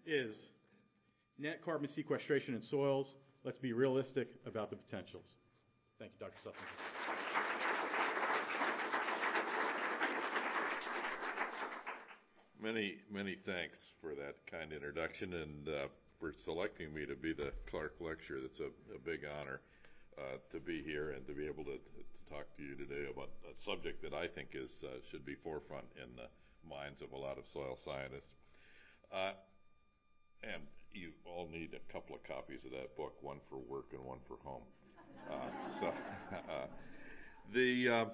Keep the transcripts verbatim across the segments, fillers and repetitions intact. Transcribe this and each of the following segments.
is net carbon sequestration in soils. Let's be realistic about the potentials. Thank you, Doctor Sussman. Many, many thanks for that kind introduction and uh, for selecting me to be the Clark Lecturer. It's a, a big honor uh, to be here and to be able to, to talk to you today about a subject that I think is uh, should be forefront in the minds of a lot of soil scientists. Uh, and you all need a couple of copies of that book, one for work and one for home. Uh, so uh, the uh,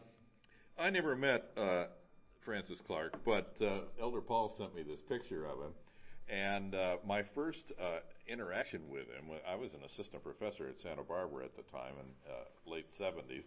I never met uh, Francis Clark, but uh, Elder Paul sent me this picture of him. And uh, my first uh, interaction with him, I was an assistant professor at Santa Barbara at the time in uh, late seventies,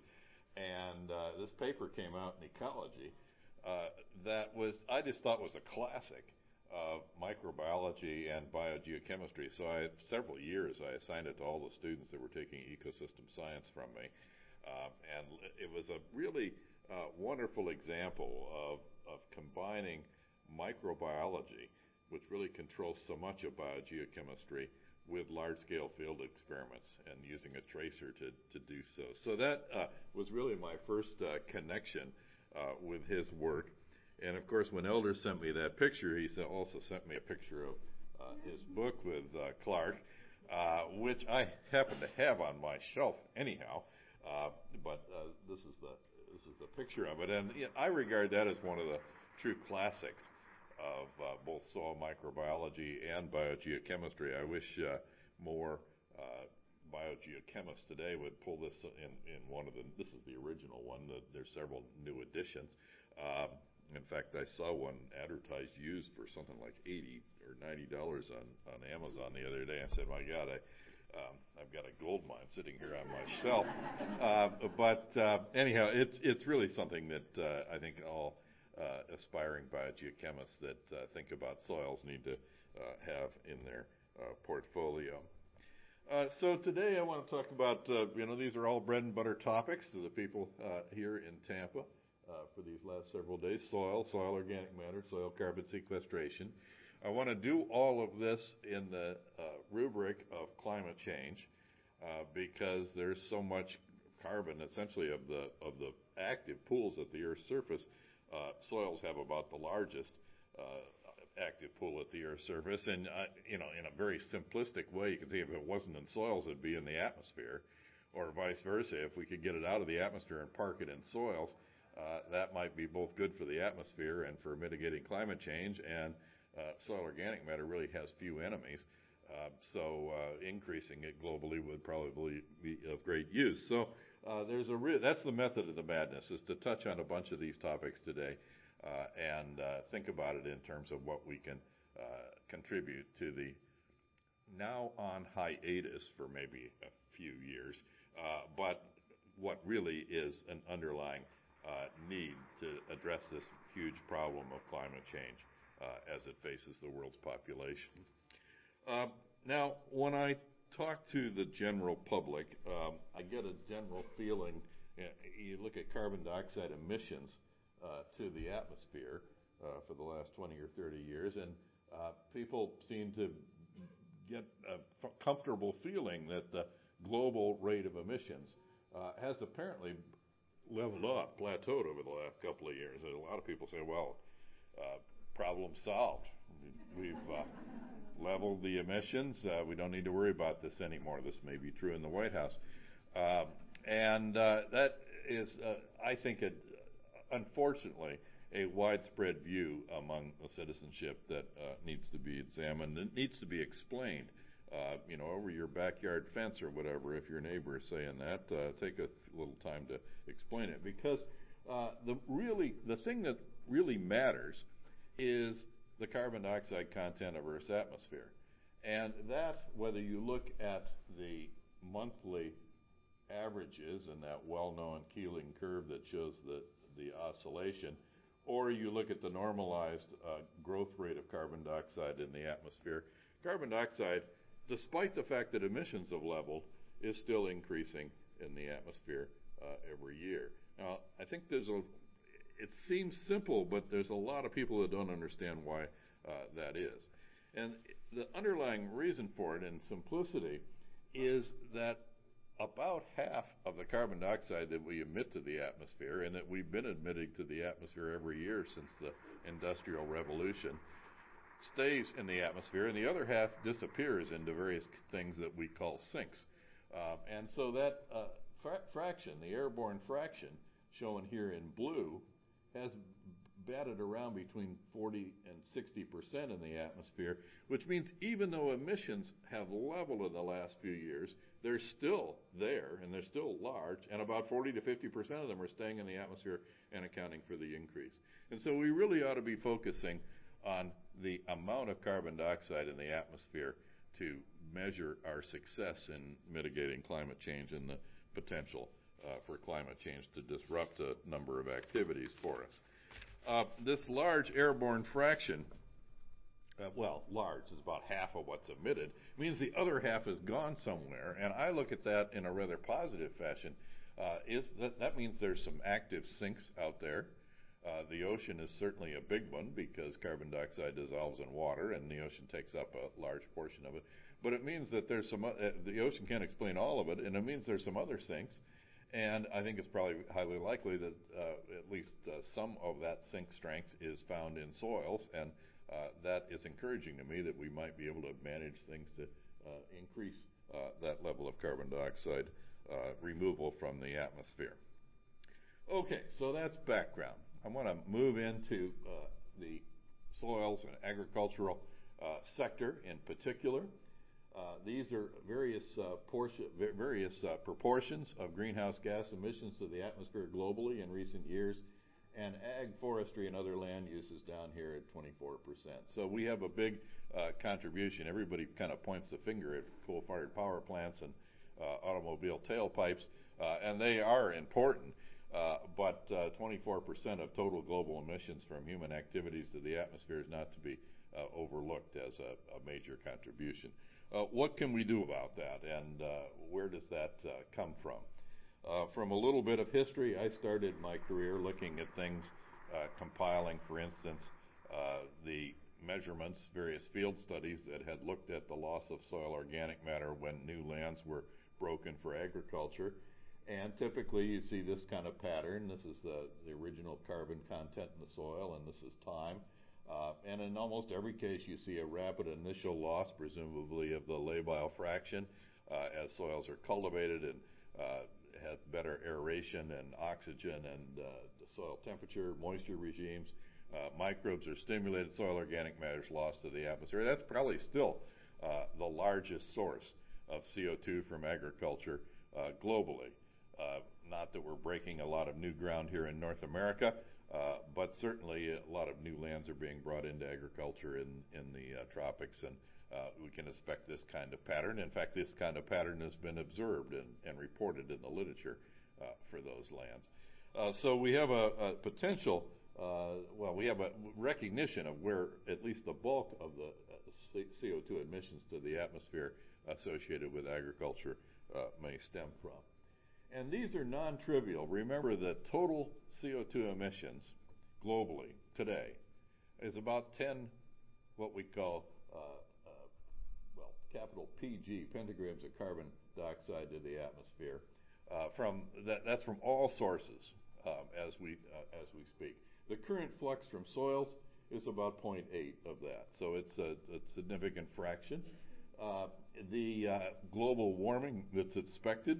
and uh, this paper came out in Ecology uh, that was, I just thought was a classic of microbiology and biogeochemistry. So I, several years I assigned it to all the students that were taking ecosystem science from me. Uh, and it was a really uh, wonderful example of, of combining microbiology, which really controls so much of biogeochemistry, with large-scale field experiments and using a tracer to, to do so. So that uh, was really my first uh, connection uh, with his work. And of course, when Elder sent me that picture, he also sent me a picture of uh, his book with uh, Clark, uh, which I happen to have on my shelf anyhow. Uh, but uh, this is the this is the picture of it, and you know, I regard that as one of the true classics of uh, both soil microbiology and biogeochemistry. I wish uh, more uh, biogeochemists today would pull this in, in one of the. This is the original one. The, there's several new editions. Um, in fact, I saw one advertised used for something like eighty or ninety dollars on on Amazon the other day. I said, "My God, I." Um, I've got a gold mine sitting here on my shelf. Uh, but uh, anyhow, it's it's really something that uh, I think all uh, aspiring biogeochemists that uh, think about soils need to uh, have in their uh, portfolio. Uh, so today I want to talk about, uh, you know, these are all bread and butter topics to the people uh, here in Tampa uh, for these last several days: soil, soil organic matter, soil carbon sequestration. I want to do all of this in the uh, rubric of climate change uh, because there's so much carbon, essentially, of the of the active pools at the Earth's surface. Uh, soils have about the largest uh, active pool at the Earth's surface, and uh, you know, in a very simplistic way, you can see if it wasn't in soils, it'd be in the atmosphere, or vice versa. If we could get it out of the atmosphere and park it in soils, uh, that might be both good for the atmosphere and for mitigating climate change. And Uh, soil organic matter really has few enemies, uh, so uh, increasing it globally would probably be of great use. So uh, there's a re- that's the method of the madness, is to touch on a bunch of these topics today uh, and uh, think about it in terms of what we can uh, contribute to the now on hiatus for maybe a few years, uh, but what really is an underlying uh, need to address this huge problem of climate change Uh, as it faces the world's population. Uh, now, when I talk to the general public, um, I get a general feeling. You know, you look at carbon dioxide emissions uh, to the atmosphere uh, for the last twenty or thirty years, and uh, people seem to get a f- comfortable feeling that the global rate of emissions uh, has apparently leveled off, plateaued over the last couple of years. And a lot of people say, well, uh, problem solved. We've uh, leveled the emissions. Uh, we don't need to worry about this anymore. This may be true in the White House. Uh, and uh, that is, uh, I think, a, unfortunately, a widespread view among the citizenship that uh, needs to be examined. It needs to be explained. Uh, you know, over your backyard fence or whatever, if your neighbor is saying that, uh, take a little time to explain it. Because uh, the really, the thing that really matters is the carbon dioxide content of Earth's atmosphere. And that, whether you look at the monthly averages and that well-known Keeling curve that shows the, the oscillation, or you look at the normalized uh, growth rate of carbon dioxide in the atmosphere, carbon dioxide, despite the fact that emissions have leveled, is still increasing in the atmosphere uh, every year. Now, I think there's a It seems simple, but there's a lot of people that don't understand why uh, that is. And the underlying reason for it in simplicity is that about half of the carbon dioxide that we emit to the atmosphere, and that we've been emitting to the atmosphere every year since the Industrial Revolution, stays in the atmosphere, and the other half disappears into various things that we call sinks. Um, and so that uh, fra- fraction, the airborne fraction, shown here in blue, has batted around between forty and sixty percent in the atmosphere, which means even though emissions have leveled in the last few years, they're still there, and they're still large, and about forty to fifty percent of them are staying in the atmosphere and accounting for the increase. And so we really ought to be focusing on the amount of carbon dioxide in the atmosphere to measure our success in mitigating climate change and the potential uh, for climate change to disrupt a number of activities for us. Uh, this large airborne fraction, uh, well, large is about half of what's emitted, means the other half has gone somewhere, and I look at that in a rather positive fashion. Uh, is that, that means there's some active sinks out there. Uh, the ocean is certainly a big one because carbon dioxide dissolves in water, and the ocean takes up a large portion of it. But it means that there's some, uh, the ocean can't explain all of it, and it means there's some other sinks. And I think it's probably highly likely that uh, at least uh, some of that sink strength is found in soils, and uh, that is encouraging to me that we might be able to manage things to uh, increase uh, that level of carbon dioxide uh, removal from the atmosphere. Okay, so that's background. I want to move into uh, the soils and agricultural uh, sector in particular. Uh, these are various uh, portion, various uh, proportions of greenhouse gas emissions to the atmosphere globally in recent years, and ag, forestry, and other land uses down here at twenty-four percent. So we have a big uh, contribution. Everybody kind of points the finger at coal-fired power plants and uh, automobile tailpipes, uh, and they are important. Uh, but uh, twenty-four percent of total global emissions from human activities to the atmosphere is not to be uh, overlooked as a, a major contribution. Uh, what can we do about that, and uh, where does that uh, come from? Uh, from a little bit of history, I started my career looking at things, uh, compiling, for instance, uh, the measurements, various field studies that had looked at the loss of soil organic matter when new lands were broken for agriculture. And typically you see this kind of pattern. This is the, the original carbon content in the soil, and this is time. Uh, and in almost every case, you see a rapid initial loss, presumably of the labile fraction, uh, as soils are cultivated and uh, have better aeration and oxygen and uh, the soil temperature, moisture regimes. Uh, microbes are stimulated, soil organic matter is lost to the atmosphere. That's probably still uh, the largest source of C O two from agriculture uh, globally. Uh, not that we're breaking a lot of new ground here in North America, uh, but certainly a lot of new lands are being brought into agriculture in, in the uh, tropics, and uh, we can expect this kind of pattern. In fact, this kind of pattern has been observed and, and reported in the literature uh, for those lands. Uh, so we have a, a potential, uh, well, we have a recognition of where at least the bulk of the uh, C O two emissions to the atmosphere associated with agriculture uh, may stem from. And these are non-trivial. Remember that total C O two emissions globally today is about ten, what we call, uh, uh, well, capital P G, pentagrams of carbon dioxide to the atmosphere. Uh, from that, that's from all sources um, as we uh, as we speak. The current flux from soils is about zero point eight of that, so it's a, a significant fraction. Uh, the uh, global warming that's expected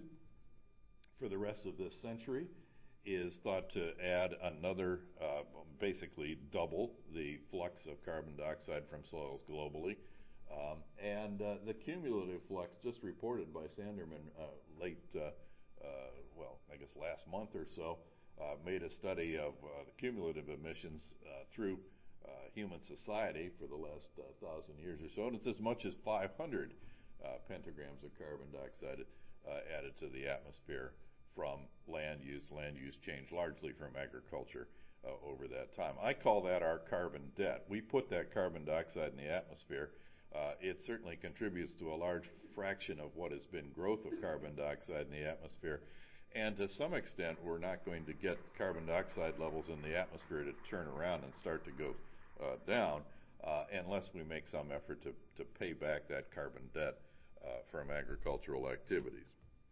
for the rest of this century is thought to add another, uh, basically double the flux of carbon dioxide from soils globally. Um, and uh, the cumulative flux just reported by Sanderman uh, late, uh, uh, well, I guess last month or so, uh, made a study of uh, the cumulative emissions uh, through uh, human society for the last uh, thousand years or so, and it's as much as five hundred uh, pentagrams of carbon dioxide uh, added to the atmosphere from land use, land use change, largely from agriculture uh, over that time. I call that our carbon debt. We put that carbon dioxide in the atmosphere. Uh, it certainly contributes to a large fraction of what has been growth of carbon dioxide in the atmosphere. And to some extent, we're not going to get carbon dioxide levels in the atmosphere to turn around and start to go uh, down uh, unless we make some effort to, to pay back that carbon debt uh, from agricultural activities.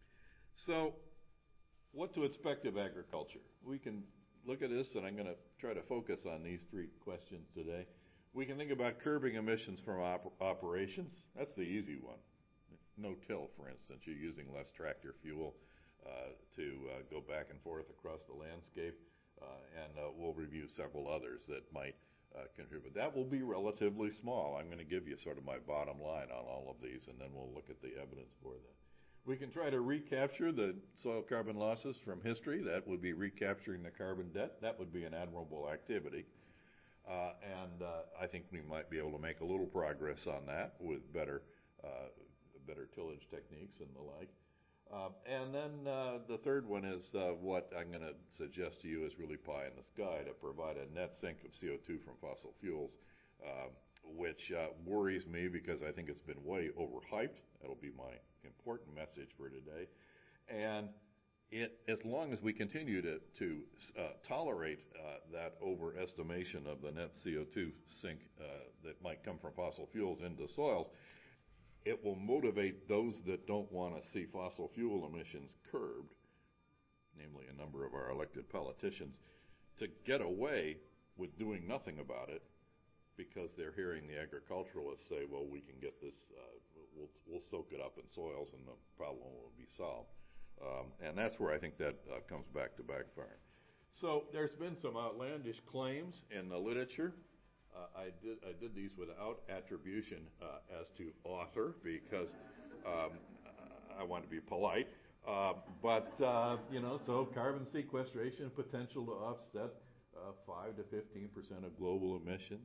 So, what to expect of agriculture? We can look at this, and I'm going to try to focus on these three questions today. We can think about curbing emissions from op- operations. That's the easy one. No-till, for instance. You're using less tractor fuel uh, to uh, go back and forth across the landscape, uh, and uh, we'll review several others that might uh, contribute. That will be relatively small. I'm going to give you sort of my bottom line on all of these, and then we'll look at the evidence for that. We can try to recapture the soil carbon losses from history. That would be recapturing the carbon debt. That would be an admirable activity. Uh, and uh, I think we might be able to make a little progress on that with better uh, better tillage techniques and the like. Uh, and then uh, the third one is uh, what I'm going to suggest to you is really pie in the sky, to provide a net sink of C O two from fossil fuels, uh, which uh, worries me because I think it's been way overhyped. That'll be my important message for today. And it, as long as we continue to, to uh, tolerate uh, that overestimation of the net C O two sink uh, that might come from fossil fuels into soils, it will motivate those that don't want to see fossil fuel emissions curbed, namely a number of our elected politicians, to get away with doing nothing about it, because they're hearing the agriculturalists say, well, we can get this, uh, we'll, we'll soak it up in soils and the problem will be solved. Um, and that's where I think that uh, comes back to backfire. So there's been some outlandish claims in the literature. Uh, I did I did these without attribution uh, as to author because um, I want to be polite. Uh, but, uh, you know, so carbon sequestration potential to offset uh, five to fifteen percent of global emissions.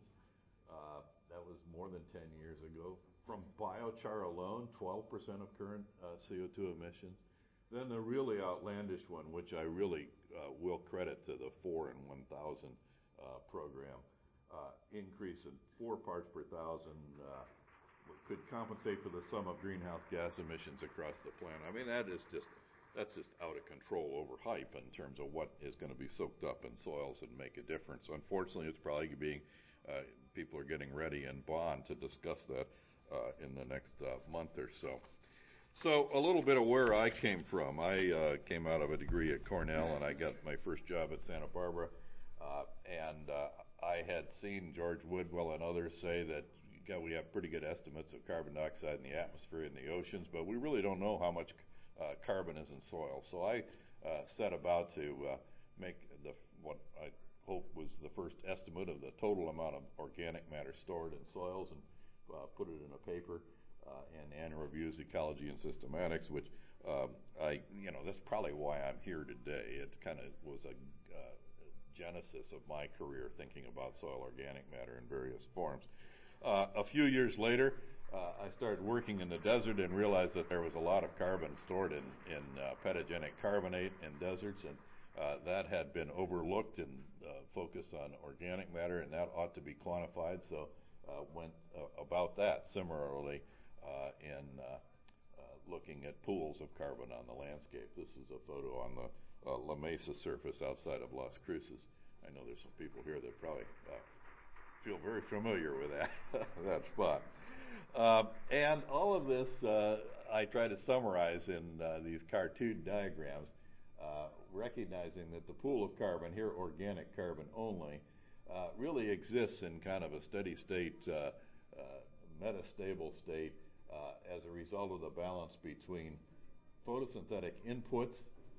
Uh, that was more than ten years ago. From biochar alone, twelve percent of current uh, C O two emissions. Then the really outlandish one, which I really uh, will credit to the four and one thousand uh, program, uh, increase in four parts per thousand uh, could compensate for the sum of greenhouse gas emissions across the planet. I mean, that is just that's just out of control overhype in terms of what is going to be soaked up in soils and make a difference. Unfortunately, it's probably being uh, people are getting ready in Bonn to discuss that uh, in the next uh, month or so. So a little bit of where I came from. I uh, came out of a degree at Cornell, and I got my first job at Santa Barbara. Uh, and uh, I had seen George Woodwell and others say that God, we have pretty good estimates of carbon dioxide in the atmosphere and the oceans, but we really don't know how much uh, carbon is in soil. So I uh, set about to uh, make the what I hope was the first estimate of the total amount of organic matter stored in soils and uh, put it in a paper. Uh, and Annual Reviews, Ecology and Systematics, which um, I, you know, that's probably why I'm here today. It kind of was a uh, genesis of my career, thinking about soil organic matter in various forms. Uh, a few years later, uh, I started working in the desert and realized that there was a lot of carbon stored in, in uh, pedogenic carbonate in deserts, and uh, that had been overlooked and uh, focused on organic matter, and that ought to be quantified, so uh, went uh, about that. Similarly, Uh, in uh, uh, looking at pools of carbon on the landscape. This is a photo on the uh, La Mesa surface outside of Las Cruces. I know there's some people here that probably uh, feel very familiar with that, that spot. Uh, and all of this uh, I try to summarize in uh, these cartoon diagrams, uh, recognizing that the pool of carbon, here organic carbon only, uh, really exists in kind of a steady state, uh, uh, metastable state, Uh, as a result of the balance between photosynthetic inputs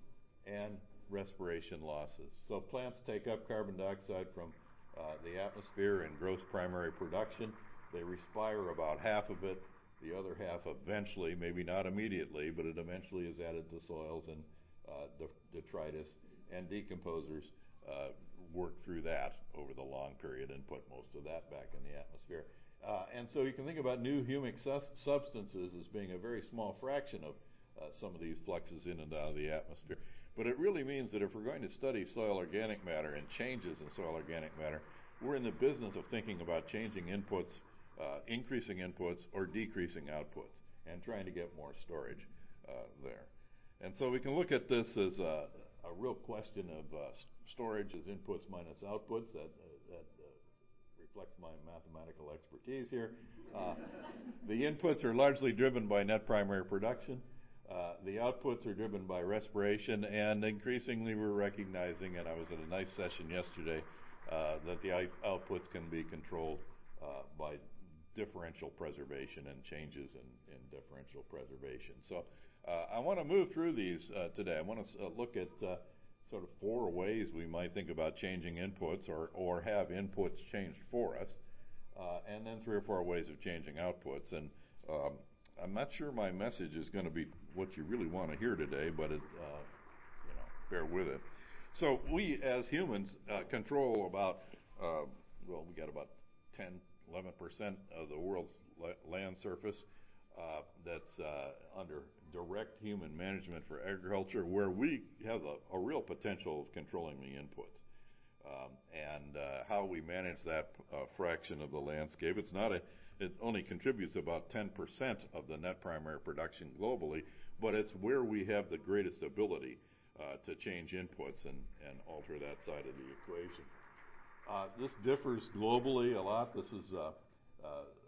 and respiration losses. So plants take up carbon dioxide from uh, the atmosphere in gross primary production. They respire about half of it. The other half eventually, maybe not immediately, but it eventually is added to soils, and uh, detritus and decomposers uh, work through that over the long period and put most of that back in the atmosphere. Uh, and so you can think about new humic sus- substances as being a very small fraction of uh, some of these fluxes in and out of the atmosphere. But it really means that if we're going to study soil organic matter and changes in soil organic matter, we're in the business of thinking about changing inputs, uh, increasing inputs, or decreasing outputs, and trying to get more storage uh, there. And so we can look at this as a, a real question of uh, storage as inputs minus outputs. That, uh, that uh, reflects my mathematical expertise here. Uh, the inputs are largely driven by net primary production. Uh, the outputs are driven by respiration, and increasingly we're recognizing, and I was at a nice session yesterday, uh, that the outputs can be controlled uh, by differential preservation and changes in, in differential preservation. So uh, I want to move through these uh, today. I want to uh, look at uh, sort of four ways we might think about changing inputs or, or have inputs changed for us, uh, and then three or four ways of changing outputs. And um, I'm not sure my message is going to be what you really want to hear today, but it, uh, you know, bear with it. So we, as humans, uh, control about, uh, well, we got about ten, eleven percent of the world's la- land surface uh, that's uh, under direct human management for agriculture, where we have a, a real potential of controlling the inputs. Um, and uh, how we manage that uh, fraction of the landscape, it's not a, it only contributes about ten percent of the net primary production globally, but it's where we have the greatest ability uh, to change inputs and, and alter that side of the equation. Uh, this differs globally a lot. This is uh, uh,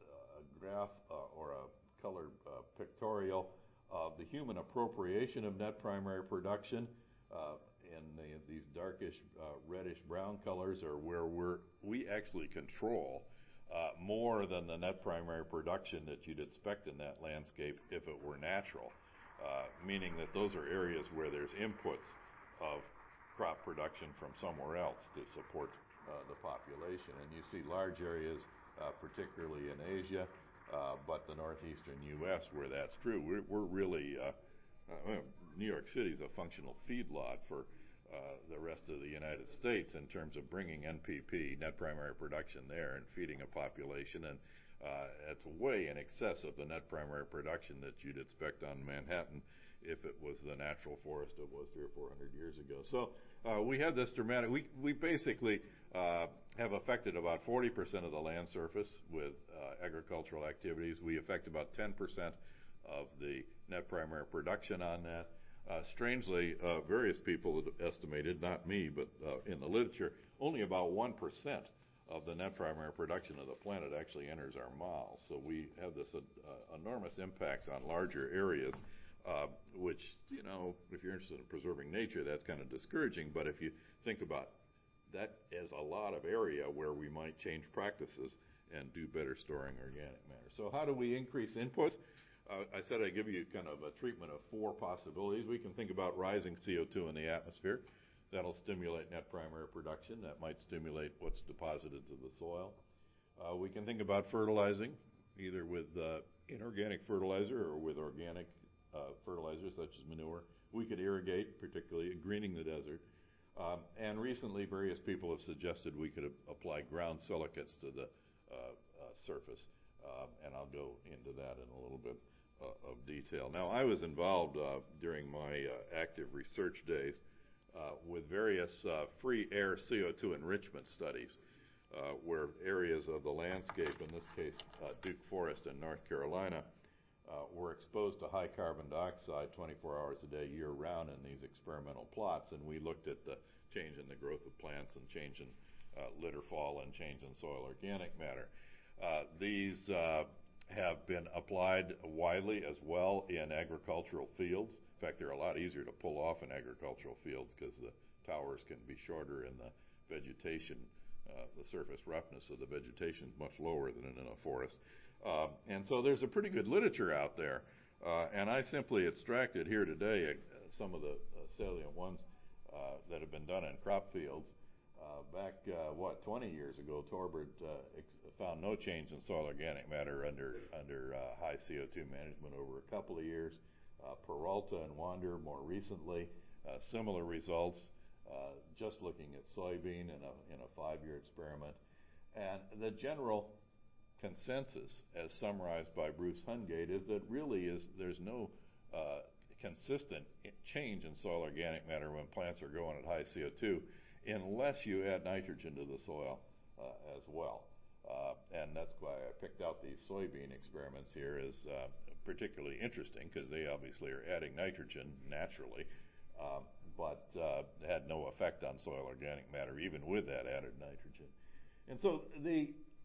a graph uh, or a colored uh, pictorial of the human appropriation of net primary production. Uh, and the, these darkish uh, reddish brown colors are where we're, we actually control uh, more than the net primary production that you'd expect in that landscape if it were natural, uh, meaning that those are areas where there's inputs of crop production from somewhere else to support uh, the population. And you see large areas, uh, particularly in Asia, uh, but the northeastern U S where that's true. We're, we're really, uh, uh, New York City is a functional feedlot for uh, the rest of the United States in terms of bringing N P P, net primary production there, and feeding a population. And uh, it's way in excess of the net primary production that you'd expect on Manhattan if it was the natural forest it was three or four hundred years ago. So uh, we have this dramatic, we, we basically uh, have affected about forty percent of the land surface with uh, agricultural activities. We affect about ten percent of the net primary production on that. Uh, strangely, uh, various people have estimated, not me, but uh, in the literature, only about one percent of the net primary production of the planet actually enters our mouths. So we have this uh, uh, enormous impact on larger areas, uh, which, you know, if you're interested in preserving nature, that's kind of discouraging. But if you think about that as a lot of area where we might change practices and do better storing organic matter. So how do we increase inputs? Uh, I said I'd give you kind of a treatment of four possibilities. We can think about rising C O two in the atmosphere. That'll stimulate net primary production. That might stimulate what's deposited to the soil. Uh, we can think about fertilizing, either with uh, inorganic fertilizer or with organic uh, fertilizer, such as manure. We could irrigate, particularly greening the desert. Um, and recently, various people have suggested we could a- apply ground silicates to the uh, uh, surface. Uh, and I'll go into that in a little bit uh, of detail. Now, I was involved uh, during my uh, active research days uh, with various uh, free air C O two enrichment studies uh, where areas of the landscape, in this case uh, Duke Forest in North Carolina, uh, were exposed to high carbon dioxide twenty-four hours a day year-round in these experimental plots. And we looked at the change in the growth of plants and change in uh, litter fall and change in soil organic matter. Uh, these uh, have been applied widely as well in agricultural fields. In fact, they're a lot easier to pull off in agricultural fields because the towers can be shorter and the vegetation, uh, the surface roughness of the vegetation is much lower than in a forest. Uh, and so there's a pretty good literature out there. Uh, and I simply extracted here today uh, some of the uh, salient ones uh, that have been done in crop fields. Uh, back, uh, what, twenty years ago, Torbert uh, ex- found no change in soil organic matter under under uh, high C O two management over a couple of years. Uh, Peralta and Wander more recently, uh, similar results, uh, just looking at soybean in a, in a five-year experiment. And the general consensus, as summarized by Bruce Hungate, is that really is there's no uh, consistent change in soil organic matter when plants are growing at high C O two. Unless you add nitrogen to the soil uh, as well. Uh, and that's why I picked out these soybean experiments here as uh, particularly interesting, because they obviously are adding nitrogen naturally, um, but uh, had no effect on soil organic matter, even with that added nitrogen. And so the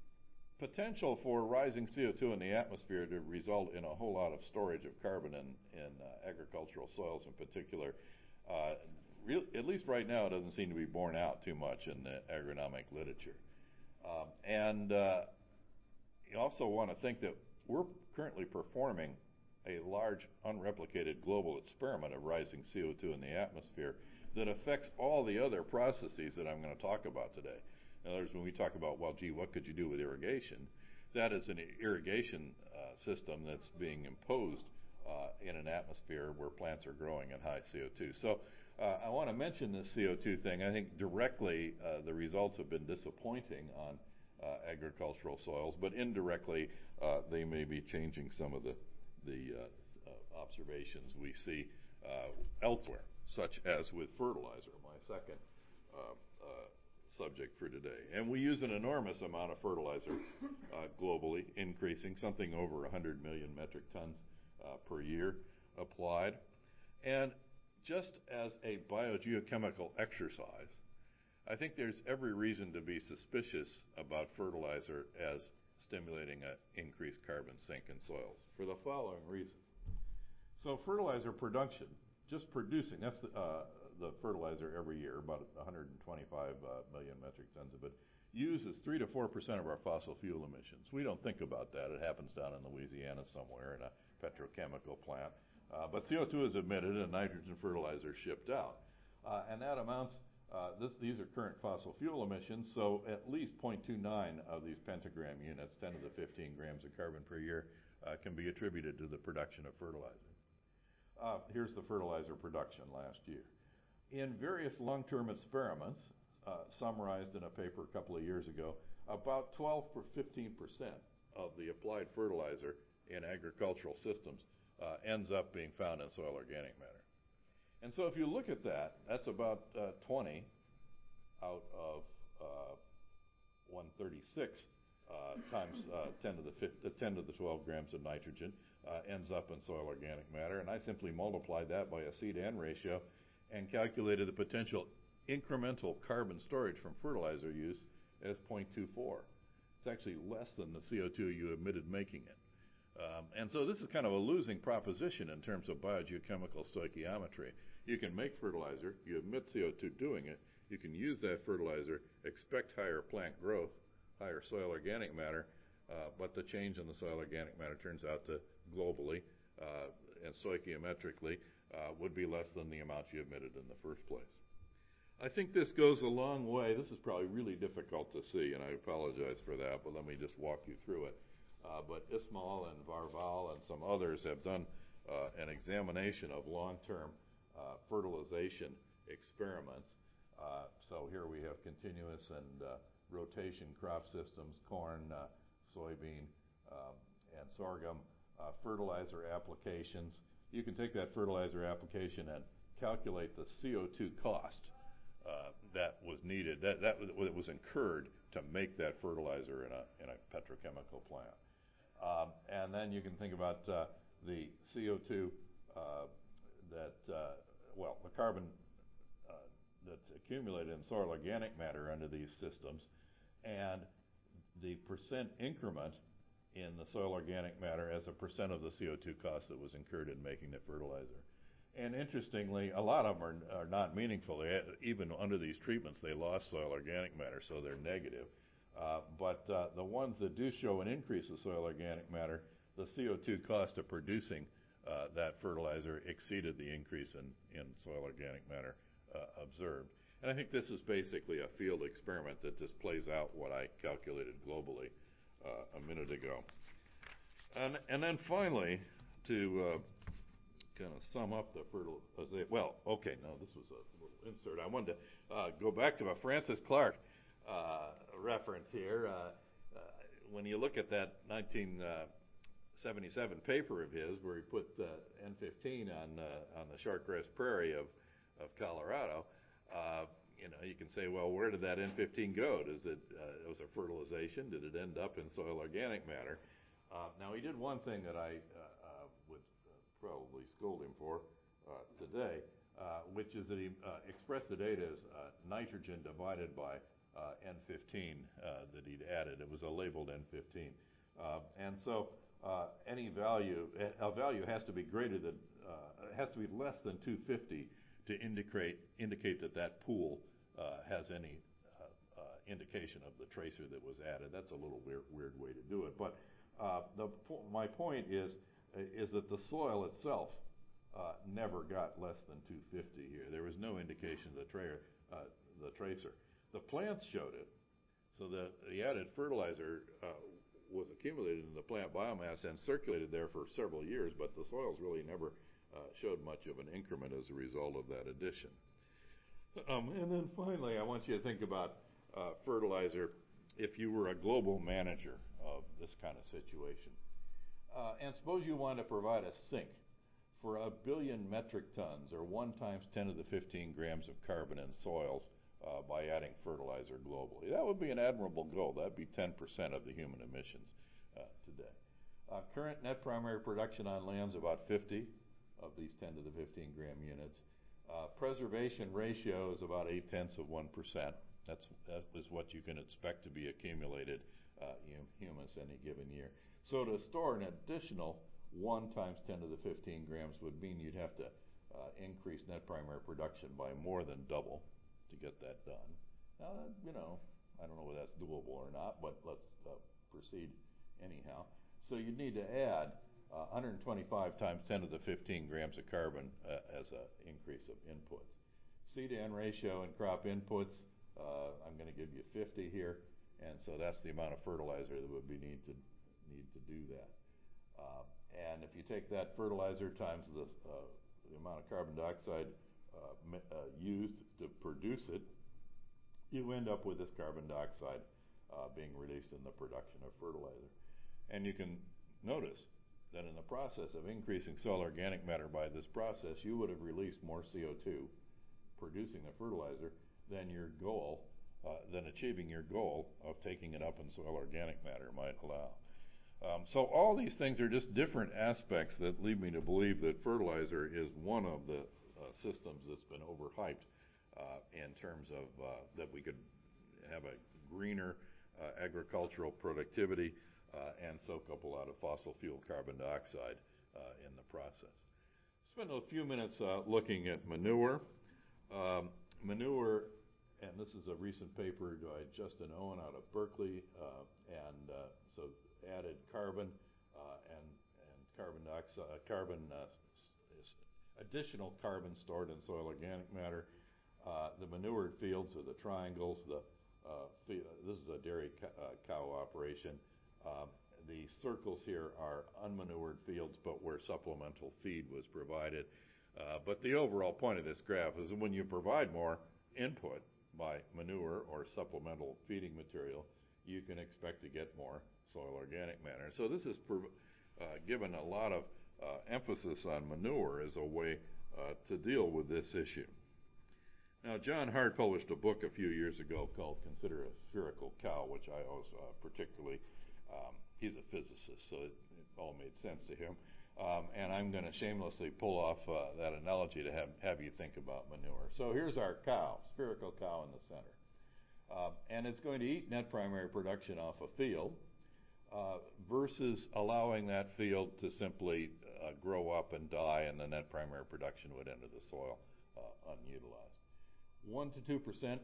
potential for rising C O two in the atmosphere to result in a whole lot of storage of carbon in, in uh, agricultural soils in particular, uh, real, at least right now, it doesn't seem to be borne out too much in the agronomic literature. Um, and uh, you also want to think that we're currently performing a large unreplicated global experiment of rising C O two in the atmosphere that affects all the other processes that I'm going to talk about today. In other words, when we talk about, well, gee, what could you do with irrigation? That is an irrigation uh, system that's being imposed uh, in an atmosphere where plants are growing at high C O two. So uh, I want to mention this C O two thing. I think directly uh, the results have been disappointing on uh, agricultural soils, but indirectly uh, they may be changing some of the, the uh, uh, observations we see uh, elsewhere, such as with fertilizer, my second uh, uh, subject for today. And we use an enormous amount of fertilizer uh, globally, increasing something over one hundred million metric tons uh, per year applied. And just as a biogeochemical exercise, I think there's every reason to be suspicious about fertilizer as stimulating an increased carbon sink in soils for the following reason. So fertilizer production, just producing, that's the, uh, the fertilizer every year, about one hundred twenty-five uh, million metric tons of it, uses three to four percent of our fossil fuel emissions. We don't think about that. It happens down in Louisiana somewhere in a petrochemical plant. Uh, but C O two is emitted and nitrogen fertilizer shipped out. Uh, and that amounts, uh, this, these are current fossil fuel emissions, so at least zero point two nine of these pentagram units, ten to the fifteen grams of carbon per year, uh, can be attributed to the production of fertilizer. Uh, here's the fertilizer production last year. In various long-term experiments, uh, summarized in a paper a couple of years ago, about twelve to fifteen percent of the applied fertilizer in agricultural systems uh, ends up being found in soil organic matter. And so if you look at that, that's about uh, twenty out of uh, one hundred thirty-six uh, times uh, ten to the fifth, uh, ten to the twelve grams of nitrogen uh, ends up in soil organic matter. And I simply multiplied that by a C to N ratio and calculated the potential incremental carbon storage from fertilizer use as zero point two four. It's actually less than the C O two you emitted making it. Um, and so this is kind of a losing proposition in terms of biogeochemical stoichiometry. You can make fertilizer, you emit C O two doing it, you can use that fertilizer, expect higher plant growth, higher soil organic matter, uh, but the change in the soil organic matter turns out to globally uh, and stoichiometrically uh, would be less than the amount you emitted in the first place. I think this goes a long way. This is probably really difficult to see, and I apologize for that, but let me just walk you through it. Uh, but Ismail and Varval and some others have done uh, an examination of long-term uh, fertilization experiments. Uh, so here we have continuous and uh, rotation crop systems, corn, uh, soybean, um, and sorghum, uh, fertilizer applications. You can take that fertilizer application and calculate the C O two cost uh, that was needed, that, that was, that was incurred to make that fertilizer in a, in a petrochemical plant. Um, and then you can think about uh, the C O two uh, that, uh, well, the carbon uh, that's accumulated in soil organic matter under these systems, and the percent increment in the soil organic matter as a percent of the C O two cost that was incurred in making the fertilizer. And interestingly, a lot of them are, are not meaningful. They, even under these treatments, they lost soil organic matter, so they're negative. Uh, but uh, the ones that do show an increase of soil organic matter, the C O two cost of producing uh, that fertilizer exceeded the increase in, in soil organic matter uh, observed. And I think this is basically a field experiment that just plays out what I calculated globally uh, a minute ago. And, and then finally, to uh, kind of sum up the fertilization, well, okay, no, this was a little insert. I wanted to uh, go back to a Francis Clark uh, reference here. Uh, uh, when you look at that nineteen seventy-seven paper of his where he put uh, N fifteen on, uh, on the shortgrass prairie of, of Colorado, uh, you know, you can say, well, where did that N fifteen go? Does it, uh, it was a fertilization? Did it end up in soil organic matter? Uh, now, he did one thing that I uh, uh, would uh, probably scold him for uh, today, uh, which is that he uh, expressed the data as uh, nitrogen divided by uh, N fifteen uh, that he'd added. It was a labeled N fifteen. Uh, and so uh, any value, a value has to be greater than, uh, has to be less than two fifty to indicate, indicate that that pool uh, has any uh, uh, indication of the tracer that was added. That's a little weird, weird way to do it. But uh, the, my point is, is that the soil itself uh, never got less than two fifty here. There was no indication of the, tra- uh, the tracer. The plants showed it, so the, the added fertilizer uh, was accumulated in the plant biomass and circulated there for several years, but the soils really never uh, showed much of an increment as a result of that addition. Um, and then finally, I want you to think about uh, fertilizer if you were a global manager of this kind of situation. Uh, and suppose you want to provide a sink for a billion metric tons, or one times ten to the fifteen grams of carbon in soils uh, by adding fertilizer globally. That would be an admirable goal. That would be ten percent of the human emissions uh, today. Uh, current net primary production on land is about fifty of these ten to the fifteen gram units. Uh, preservation ratio is about eight tenths of one percent. That's, that is what you can expect to be accumulated uh, in humus any given year. So to store an additional one times ten to the fifteen grams would mean you'd have to uh, increase net primary production by more than double to get that done. Now, you know, I don't know whether that's doable or not, but let's uh, proceed anyhow. So you'd need to add uh, one hundred twenty-five times ten to the fifteen grams of carbon uh, as an increase of inputs. C to N ratio in crop inputs, uh, I'm going to give you fifty here, and so that's the amount of fertilizer that would be need to need to do that. Uh, and if you take that fertilizer times the, uh, the amount of carbon dioxide uh, uh, used to produce it, you end up with this carbon dioxide uh, being released in the production of fertilizer. And you can notice that in the process of increasing soil organic matter by this process, you would have released more C O two producing the fertilizer than your goal, uh, than achieving your goal of taking it up in soil organic matter might allow. Um, so all these things are just different aspects that lead me to believe that fertilizer is one of the uh, systems that's been overhyped uh, in terms of uh, that we could have a greener uh, agricultural productivity uh, and soak up a lot of fossil fuel carbon dioxide uh, in the process. Spend a few minutes uh, looking at manure. Um, manure, and this is a recent paper by Justin Owen out of Berkeley, uh, and uh, so added carbon uh, and, and carbon dioxide, carbon, uh, additional carbon stored in soil organic matter. Uh, the manured fields are the triangles. The uh, this is a dairy ca- uh, cow operation. Uh, the circles here are unmanured fields, but where supplemental feed was provided. Uh, but the overall point of this graph is that when you provide more input by manure or supplemental feeding material, you can expect to get more soil organic matter. So this has prov- uh, given a lot of uh, emphasis on manure as a way uh, to deal with this issue. Now, John Hart published a book a few years ago called Consider a Spherical Cow, which I always uh, particularly, um, he's a physicist, so it, it all made sense to him. Um, and I'm going to shamelessly pull off uh, that analogy to have, have you think about manure. So here's our cow, spherical cow in the center. Uh, and it's going to eat net primary production off a field uh, versus allowing that field to simply uh, grow up and die, and the net primary production would enter the soil uh, unutilized. one to two percent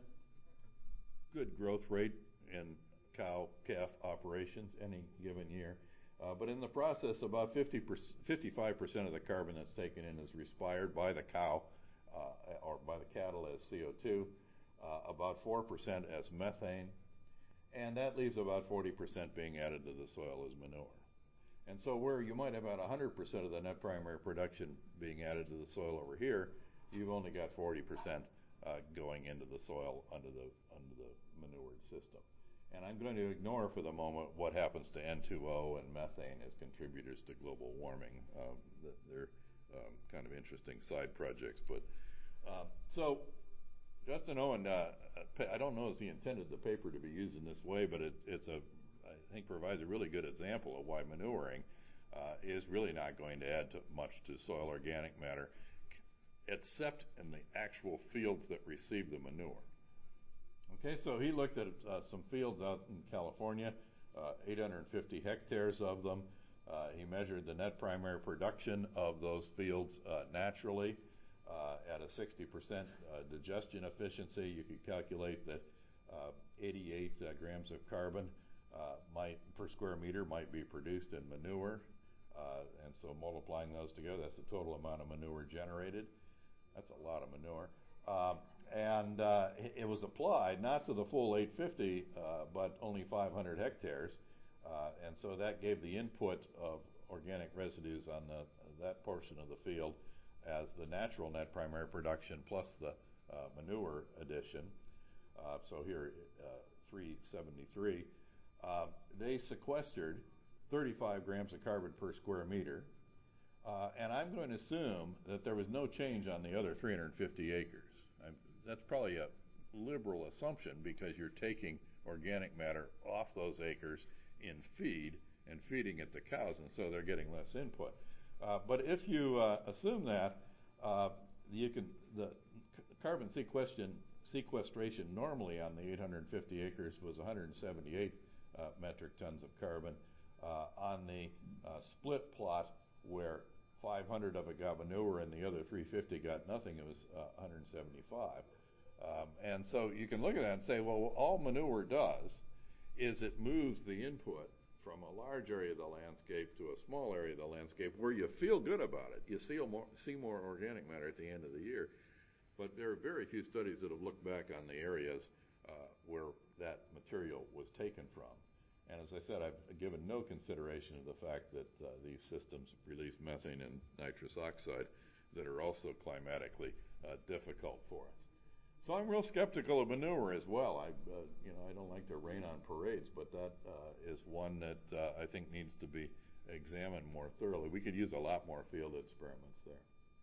good growth rate in cow-calf operations any given year. Uh, but in the process, about fifty percent, fifty-five percent of the carbon that's taken in is respired by the cow uh, or by the cattle as C O two. Uh, about four percent as methane, and that leaves about forty percent being added to the soil as manure. And so where you might have about one hundred percent of the net primary production being added to the soil over here, you've only got forty percent uh, going into the soil under the, under the manured system. And I'm going to ignore for the moment what happens to N two O and methane as contributors to global warming. Um, they're um, kind of interesting side projects. But um, so Justin Owen, uh, I don't know if he intended the paper to be used in this way, but it, it's a, I think, provides a really good example of why manuring uh, is really not going to add to much to soil organic matter, except in the actual fields that receive the manure. Okay, so he looked at uh, some fields out in California, uh, eight hundred fifty hectares of them. Uh, he measured the net primary production of those fields uh, naturally uh, at a sixty percent uh, digestion efficiency. You could calculate that uh, eighty-eight uh, grams of carbon uh, might per square meter might be produced in manure. Uh, and so multiplying those together, that's the total amount of manure generated. That's a lot of manure. Um, and uh, it, it was applied not to the full eight hundred fifty, uh, but only five hundred hectares. Uh, and so that gave the input of organic residues on the, that portion of the field as the natural net primary production plus the uh, manure addition. Uh, so here, uh, three seventy-three. Uh, they sequestered thirty-five grams of carbon per square meter. Uh, and I'm going to assume that there was no change on the other three hundred fifty acres. I'm, that's probably a liberal assumption because you're taking organic matter off those acres in feed and feeding it to cows, and so they're getting less input. Uh, but if you uh, assume that, uh, you can the carbon sequestration sequestration normally on the eight hundred fifty acres was one hundred seventy-eight uh, metric tons of carbon. Uh, on the uh, split plot where five hundred of it got manure and the other three hundred fifty got nothing, it was uh, one hundred seventy-five. Um, and so you can look at that and say, well, all manure does is it moves the input from a large area of the landscape to a small area of the landscape where you feel good about it. You see more, see more organic matter at the end of the year. But there are very few studies that have looked back on the areas uh, where that material was taken from. And as I said, I've given no consideration to the fact that uh, these systems release methane and nitrous oxide that are also climatically uh, difficult for us. So I'm real skeptical of manure as well. I, uh, you know, I don't like to rain on parades, but that uh, is one that uh, I think needs to be examined more thoroughly. We could use a lot more field experiments there.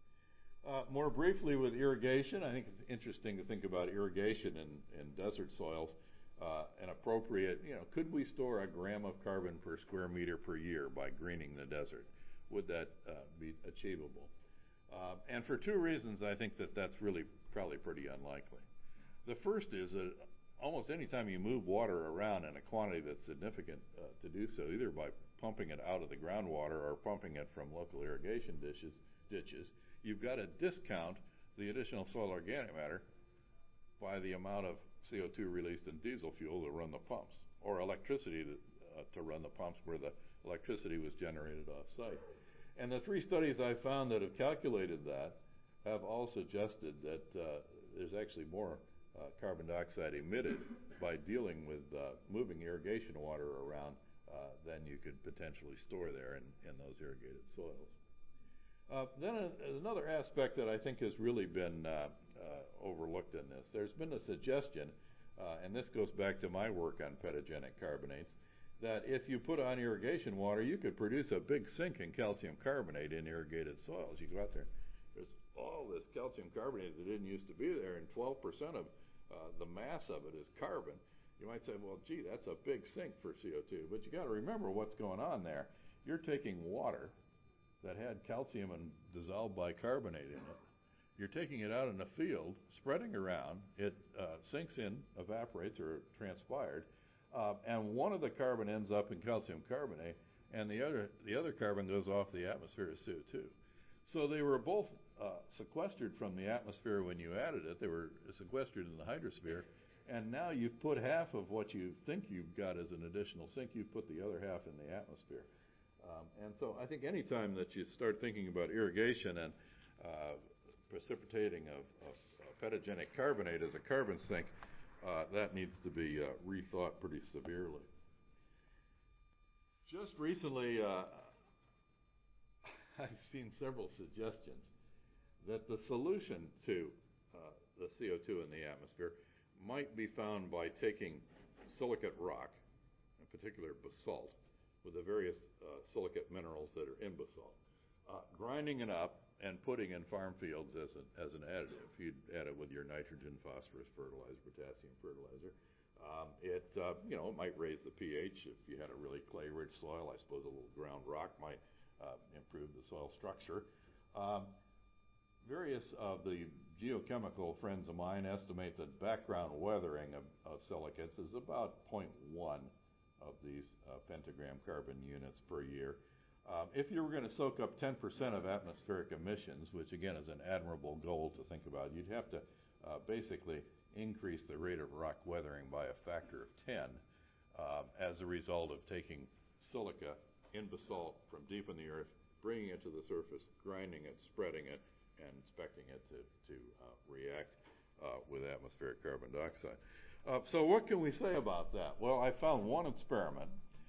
Uh, more briefly with irrigation, I think it's interesting to think about irrigation in, in desert soils. Uh, an appropriate, you know, could we store a gram of carbon per square meter per year by greening the desert? Would that uh, be achievable? Uh, and for two reasons, I think that that's really probably pretty unlikely. The first is that almost any time you move water around in a quantity that's significant uh, to do so, either by pumping it out of the groundwater or pumping it from local irrigation dishes, ditches, you've got to discount the additional soil organic matter by the amount of C O two released in diesel fuel to run the pumps, or electricity to, uh, to run the pumps where the electricity was generated off-site. And the three studies I found that have calculated that have all suggested that uh, there's actually more uh, carbon dioxide emitted by dealing with uh, moving irrigation water around uh, than you could potentially store there in, in those irrigated soils. Uh, then uh, another aspect that I think has really been uh, uh, overlooked in this, there's been a suggestion, uh, and this goes back to my work on pedogenic carbonates, that if you put on irrigation water, you could produce a big sink in calcium carbonate in irrigated soils. You go out there, there's all this calcium carbonate that didn't used to be there, and twelve percent of uh, the mass of it is carbon. You might say, well, gee, that's a big sink for C O two, but you got to remember what's going on there. You're taking water that had calcium and dissolved bicarbonate in it. You're taking it out in the field, spreading around. It uh, sinks in, evaporates, or transpired, uh, and one of the carbon ends up in calcium carbonate, and the other the other carbon goes off the atmosphere as C O two. So they were both uh, sequestered from the atmosphere when you added it. They were sequestered in the hydrosphere, and now you've put half of what you think you've got as an additional sink, you've put the other half in the atmosphere. Um, and so I think any time that you start thinking about irrigation and uh, precipitating of, of uh, pedogenic carbonate as a carbon sink, uh, that needs to be uh, rethought pretty severely. Just recently, uh, I've seen several suggestions that the solution to uh, the C O two in the atmosphere might be found by taking silicate rock, in particular basalt, with the various uh, silicate minerals that are in basalt, uh, grinding it up and putting in farm fields as an, as an additive. You'd add it with your nitrogen, phosphorus fertilizer, potassium fertilizer. Um, it, uh, you know, it might raise the pH if you had a really clay-rich soil. I suppose a little ground rock might uh, improve the soil structure. Um, various of the geochemical friends of mine estimate that background weathering of, of silicates is about zero point one of these uh, pentagram carbon units per year. Um, if you were going to soak up ten percent of atmospheric emissions, which again is an admirable goal to think about, you'd have to uh, basically increase the rate of rock weathering by a factor of ten um, as a result of taking silica in basalt from deep in the earth, bringing it to the surface, grinding it, spreading it, and expecting it to, to uh, react uh, with atmospheric carbon dioxide. Uh, so what can we say about that? Well, I found one experiment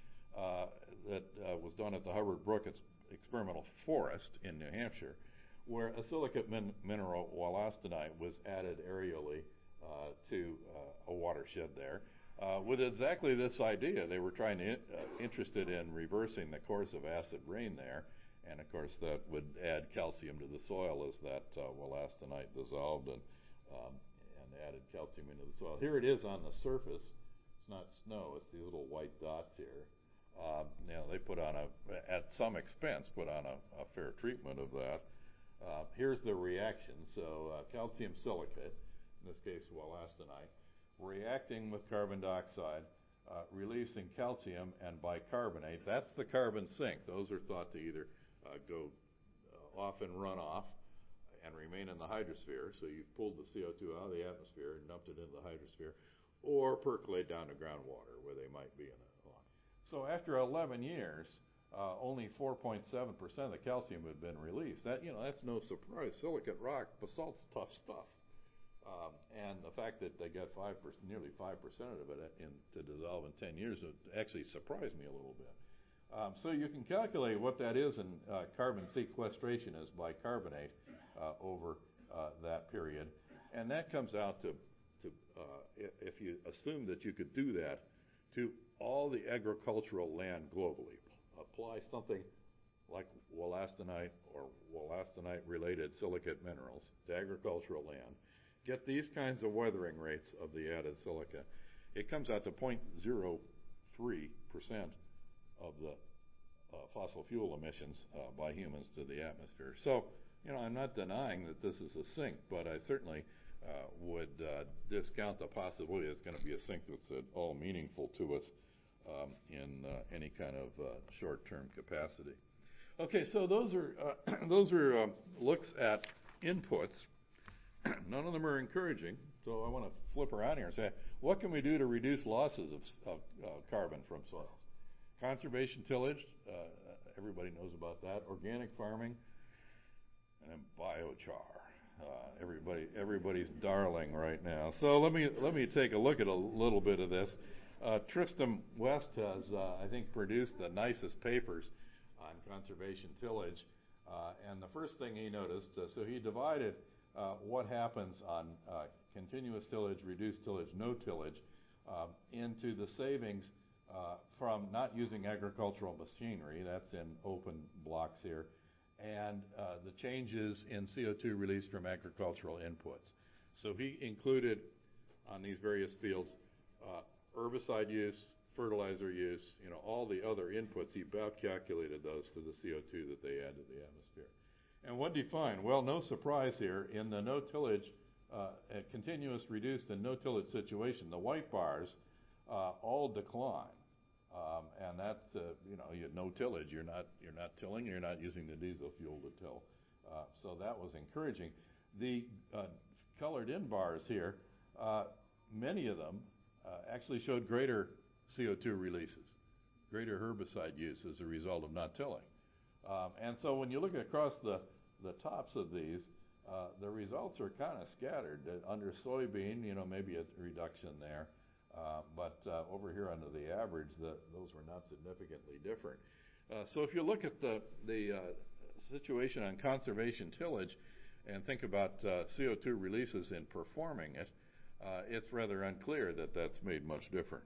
uh, that uh, was done at the Hubbard Brook Experimental Forest in New Hampshire, where a silicate min- mineral, wollastonite, was added aerially uh, to uh, a watershed there uh, with exactly this idea. They were trying to in- uh, interested in reversing the course of acid rain there, and of course that would add calcium to the soil as that uh, wollastonite dissolved and um, and added calcium into the soil. Here it is on the surface. It's not snow. It's these little white dots here. Uh, you know, they put on a, at some expense, put on a, a fair treatment of that. Uh, here's the reaction. So uh, calcium silicate, in this case wollastonite, reacting with carbon dioxide, uh, releasing calcium and bicarbonate. That's the carbon sink. Those are thought to either uh, go uh, off and run off and remain in the hydrosphere. So you've pulled the C O two out of the atmosphere and dumped it into the hydrosphere, or percolate down to groundwater where they might be in a lung. So after eleven years, uh, only four point seven percent of the calcium had been released. That, you know, that's no surprise. Silicate rock, basalt's tough stuff. Um, and the fact that they got five percent, nearly five percent of it in, to dissolve in ten years, it actually surprised me a little bit. Um, so you can calculate what that is in uh, carbon sequestration as bicarbonate uh, over uh, that period. And that comes out to, to uh, if you assume that you could do that to all the agricultural land globally, apply something like wollastonite or wollastonite-related silicate minerals to agricultural land, get these kinds of weathering rates of the added silica, it comes out to zero point zero three percent of the uh, fossil fuel emissions uh, by humans to the atmosphere. So, you know, I'm not denying that this is a sink, but I certainly uh, would uh, discount the possibility it's going to be a sink that's at all meaningful to us um, in uh, any kind of uh, short-term capacity. Okay, so those are uh, those are um, looks at inputs. None of them are encouraging, so I want to flip around here and say, what can we do to reduce losses of, of uh, carbon from soils? Conservation tillage, uh, everybody knows about that. Organic farming, and biochar. Uh, everybody, everybody's darling right now. So let me let me take a look at a little bit of this. Uh, Tristram West has, uh, I think, produced the nicest papers on conservation tillage. Uh, and the first thing he noticed, uh, so he divided uh, what happens on uh, continuous tillage, reduced tillage, no tillage, um, into the savings uh, from not using agricultural machinery. That's in open blocks here. And uh, the changes in C O two released from agricultural inputs. So he included on these various fields uh, herbicide use, fertilizer use, you know, all the other inputs. He about calculated those to the C O two that they add to the atmosphere. And what did he find? Well, no surprise here. In the no-tillage, uh, continuous reduced and no-tillage situation, the white bars uh, all decline. Um, and that, uh, you know, you no tillage. You're not you're not tilling. You're not using the diesel fuel to till. Uh, so that was encouraging. The uh, colored-in bars here, uh, many of them uh, actually showed greater C O two releases, greater herbicide use as a result of not tilling. Um, and so when you look across the the tops of these, uh, the results are kind of scattered. Uh, under soybean, you know, maybe a reduction there. Uh, but uh, over here under the average, the, those were not significantly different. Uh, so if you look at the, the uh, situation on conservation tillage and think about uh, C O two releases in performing it, uh, it's rather unclear that that's made much difference.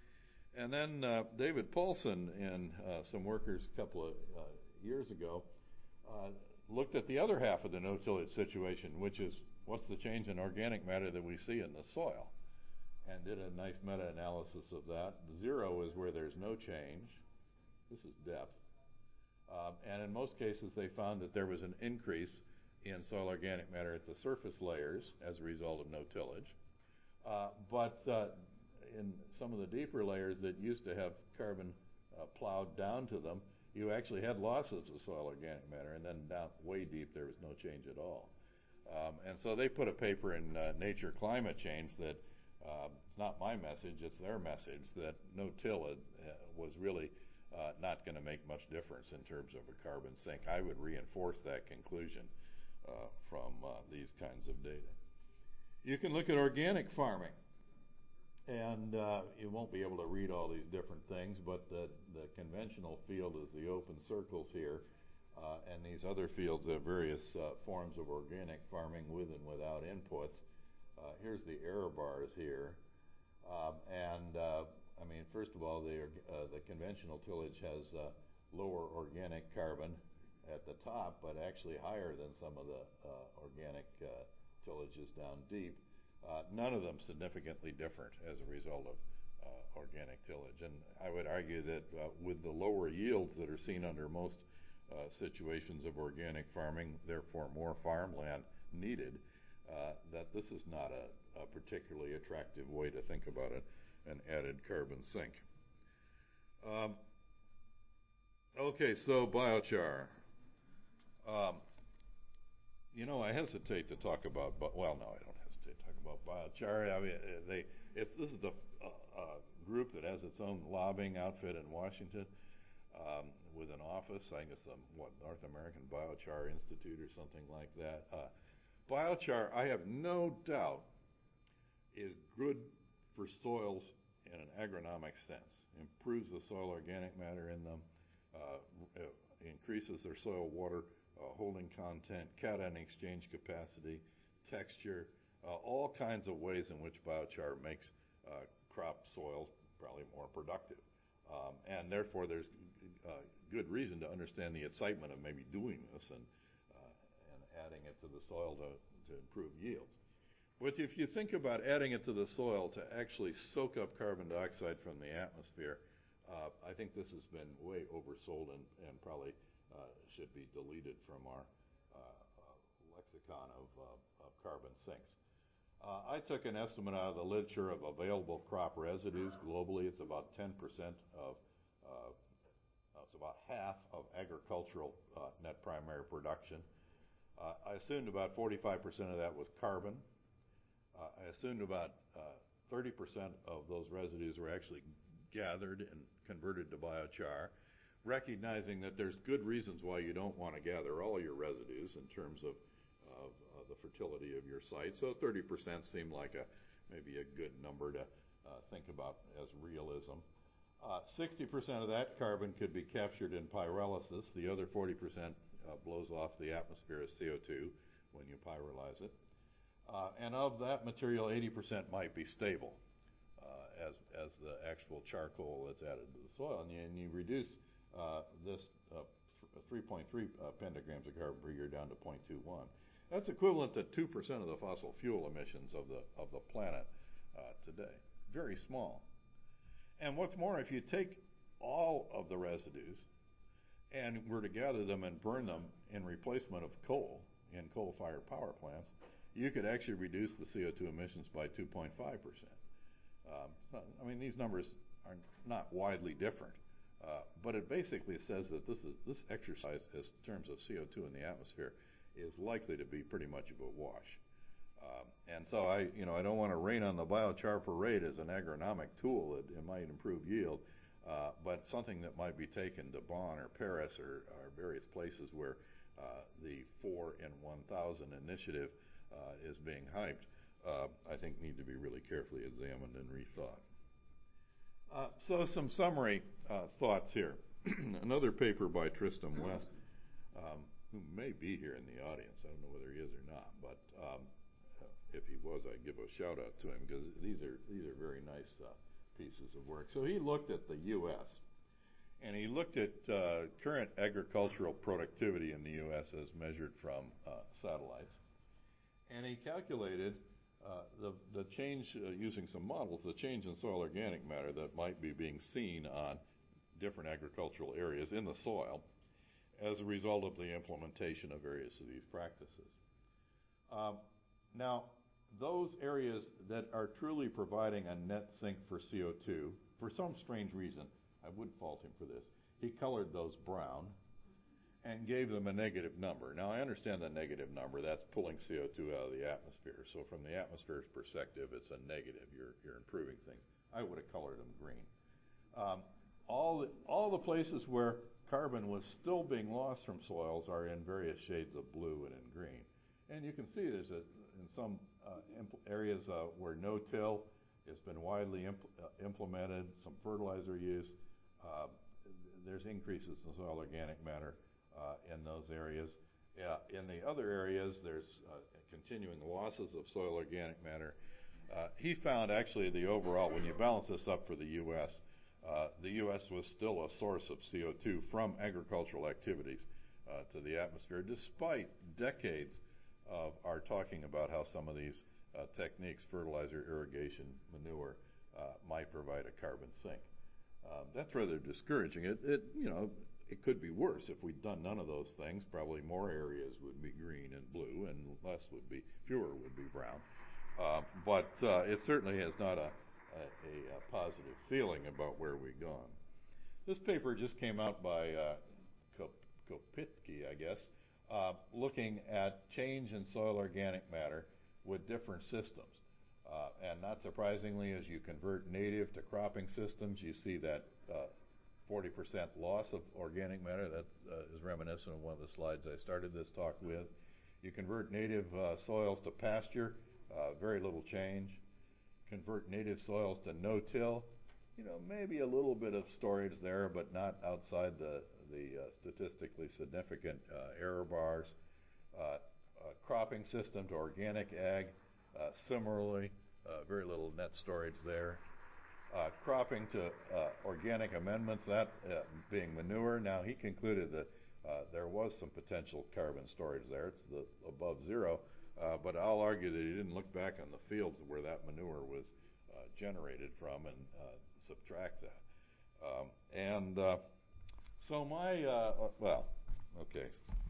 And then uh, David Paulson and uh, some workers a couple of uh, years ago uh, looked at the other half of the no-tillage situation, which is what's the change in organic matter that we see in the soil, and did a nice meta-analysis of that. Zero is where there's no change. This is depth. Um, and in most cases, they found that there was an increase in soil organic matter at the surface layers as a result of no tillage. Uh, but uh, in some of the deeper layers that used to have carbon uh, plowed down to them, you actually had losses of soil organic matter, and then down way deep there was no change at all. Um, and so they put a paper in uh, Nature Climate Change that uh, it's not my message, it's their message, that no-till uh, was really uh, not going to make much difference in terms of a carbon sink. I would reinforce that conclusion uh, from uh, these kinds of data. You can look at organic farming, and uh, you won't be able to read all these different things, but the, the conventional field is the open circles here, uh, and these other fields have various uh, forms of organic farming with and without inputs. Uh, here's the error bars here, um, and uh, I mean, first of all, the, uh, the conventional tillage has uh, lower organic carbon at the top, but actually higher than some of the uh, organic uh, tillages down deep. Uh, none of them significantly different as a result of uh, organic tillage. And I would argue that uh, with the lower yields that are seen under most uh, situations of organic farming, therefore more farmland needed, uh, that this is not a, a particularly attractive way to think about it, an added carbon sink. Um, okay, so biochar. Um, you know, I hesitate to talk about, but well, no, I don't hesitate to talk about biochar. I mean, they, it's, this is the uh, uh, group that has its own lobbying outfit in Washington um, with an office. I guess the what North American Biochar Institute or something like that. Uh, biochar, I have no doubt, is good for soils in an agronomic sense. Improves the soil organic matter in them, uh, increases their soil water uh, holding content, cation exchange capacity, texture, uh, all kinds of ways in which biochar makes uh, crop soils probably more productive. Um, and therefore there's uh, good reason to understand the excitement of maybe doing this and, uh, and adding it to the soil to, to improve yields. But if you think about adding it to the soil to actually soak up carbon dioxide from the atmosphere, uh, I think this has been way oversold and, and probably uh, should be deleted from our uh, uh, lexicon of, uh, of carbon sinks. Uh, I took an estimate out of the literature of available crop residues. Globally, it's about ten percent of, uh, it's about half of agricultural uh, net primary production. Uh, I assumed about forty-five percent of that was carbon. Uh, I assumed about uh, thirty percent of those residues were actually gathered and converted to biochar, recognizing that there's good reasons why you don't want to gather all your residues in terms of, of uh, the fertility of your site. So thirty percent seemed like a maybe a good number to uh, think about as realism. Uh, sixty percent of that carbon could be captured in pyrolysis. The other forty percent uh, blows off the atmosphere as C O two when you pyrolyze it. Uh, and of that material, eighty percent might be stable uh, as, as the actual charcoal that's added to the soil. And you, and you reduce uh, this uh, three point three uh, pentagrams of carbon per year down to zero point two one. That's equivalent to two percent of the fossil fuel emissions of the, of the planet uh, today. Very small. And what's more, if you take all of the residues and were to gather them and burn them in replacement of coal in coal-fired power plants, you could actually reduce the C O two emissions by two point five percent. Um, I mean, these numbers are not widely different, uh, but it basically says that this is this exercise, in terms of C O two in the atmosphere, is likely to be pretty much of a wash. Um, and so I, you know, I don't want to rain on the biochar parade as an agronomic tool. It, it might improve yield, uh, but something that might be taken to Bonn or Paris or, or various places where uh, the four in one thousand initiative Uh, is being hyped, uh, I think need to be really carefully examined and rethought. Uh, so some summary uh, thoughts here. Another paper by Tristram West, um, who may be here in the audience. I don't know whether he is or not, but um, if he was, I'd give a shout out to him because these are these are very nice uh, pieces of work. So he looked at the U S and he looked at uh, current agricultural productivity in the U S as measured from uh, satellites. And he calculated uh, the, the change, uh, using some models, the change in soil organic matter that might be being seen on different agricultural areas in the soil as a result of the implementation of various of these practices. Um, now, those areas that are truly providing a net sink for C O two, for some strange reason, I would fault him for this, he colored those brown and gave them a negative number. Now, I understand the negative number. That's pulling C O two out of the atmosphere. So from the atmosphere's perspective, it's a negative. You're, you're improving things. I would have colored them green. Um, all, the, all the places where carbon was still being lost from soils are in various shades of blue and in green. And you can see there's a, in some uh, impl- areas uh, where no-till has been widely impl- uh, implemented, some fertilizer use, uh, there's increases in soil organic matter uh, in those areas. Uh, in the other areas, there's uh, continuing losses of soil organic matter. Uh, he found actually the overall, when you balance this up for the U S, uh, the U S was still a source of C O two from agricultural activities uh, to the atmosphere, despite decades of our talking about how some of these uh, techniques, fertilizer, irrigation, manure, uh, might provide a carbon sink. Um, that's rather discouraging. It, it, you know, it could be worse if we'd done none of those things. Probably more areas would be green and blue, and less would be, fewer would be brown. Uh, but uh, it certainly has not a, a, a positive feeling about where we've gone. This paper just came out by uh, Kopitke, I guess, uh, looking at change in soil organic matter with different systems. Uh, and not surprisingly, as you convert native to cropping systems, you see that uh, forty percent loss of organic matter. That uh, is reminiscent of one of the slides I started this talk with. You convert native uh, soils to pasture, uh, very little change. Convert native soils to no-till, you know, maybe a little bit of storage there, but not outside the, the uh, statistically significant uh, error bars. Uh, uh, cropping system to organic ag, uh, similarly, uh, very little net storage there. Uh, cropping to uh, organic amendments, that uh, being manure. Now, he concluded that uh, there was some potential carbon storage there. It's the, above zero, uh, but I'll argue that he didn't look back on the fields where that manure was uh, generated from and uh, subtract that. Um, and uh, so my, uh, well, okay.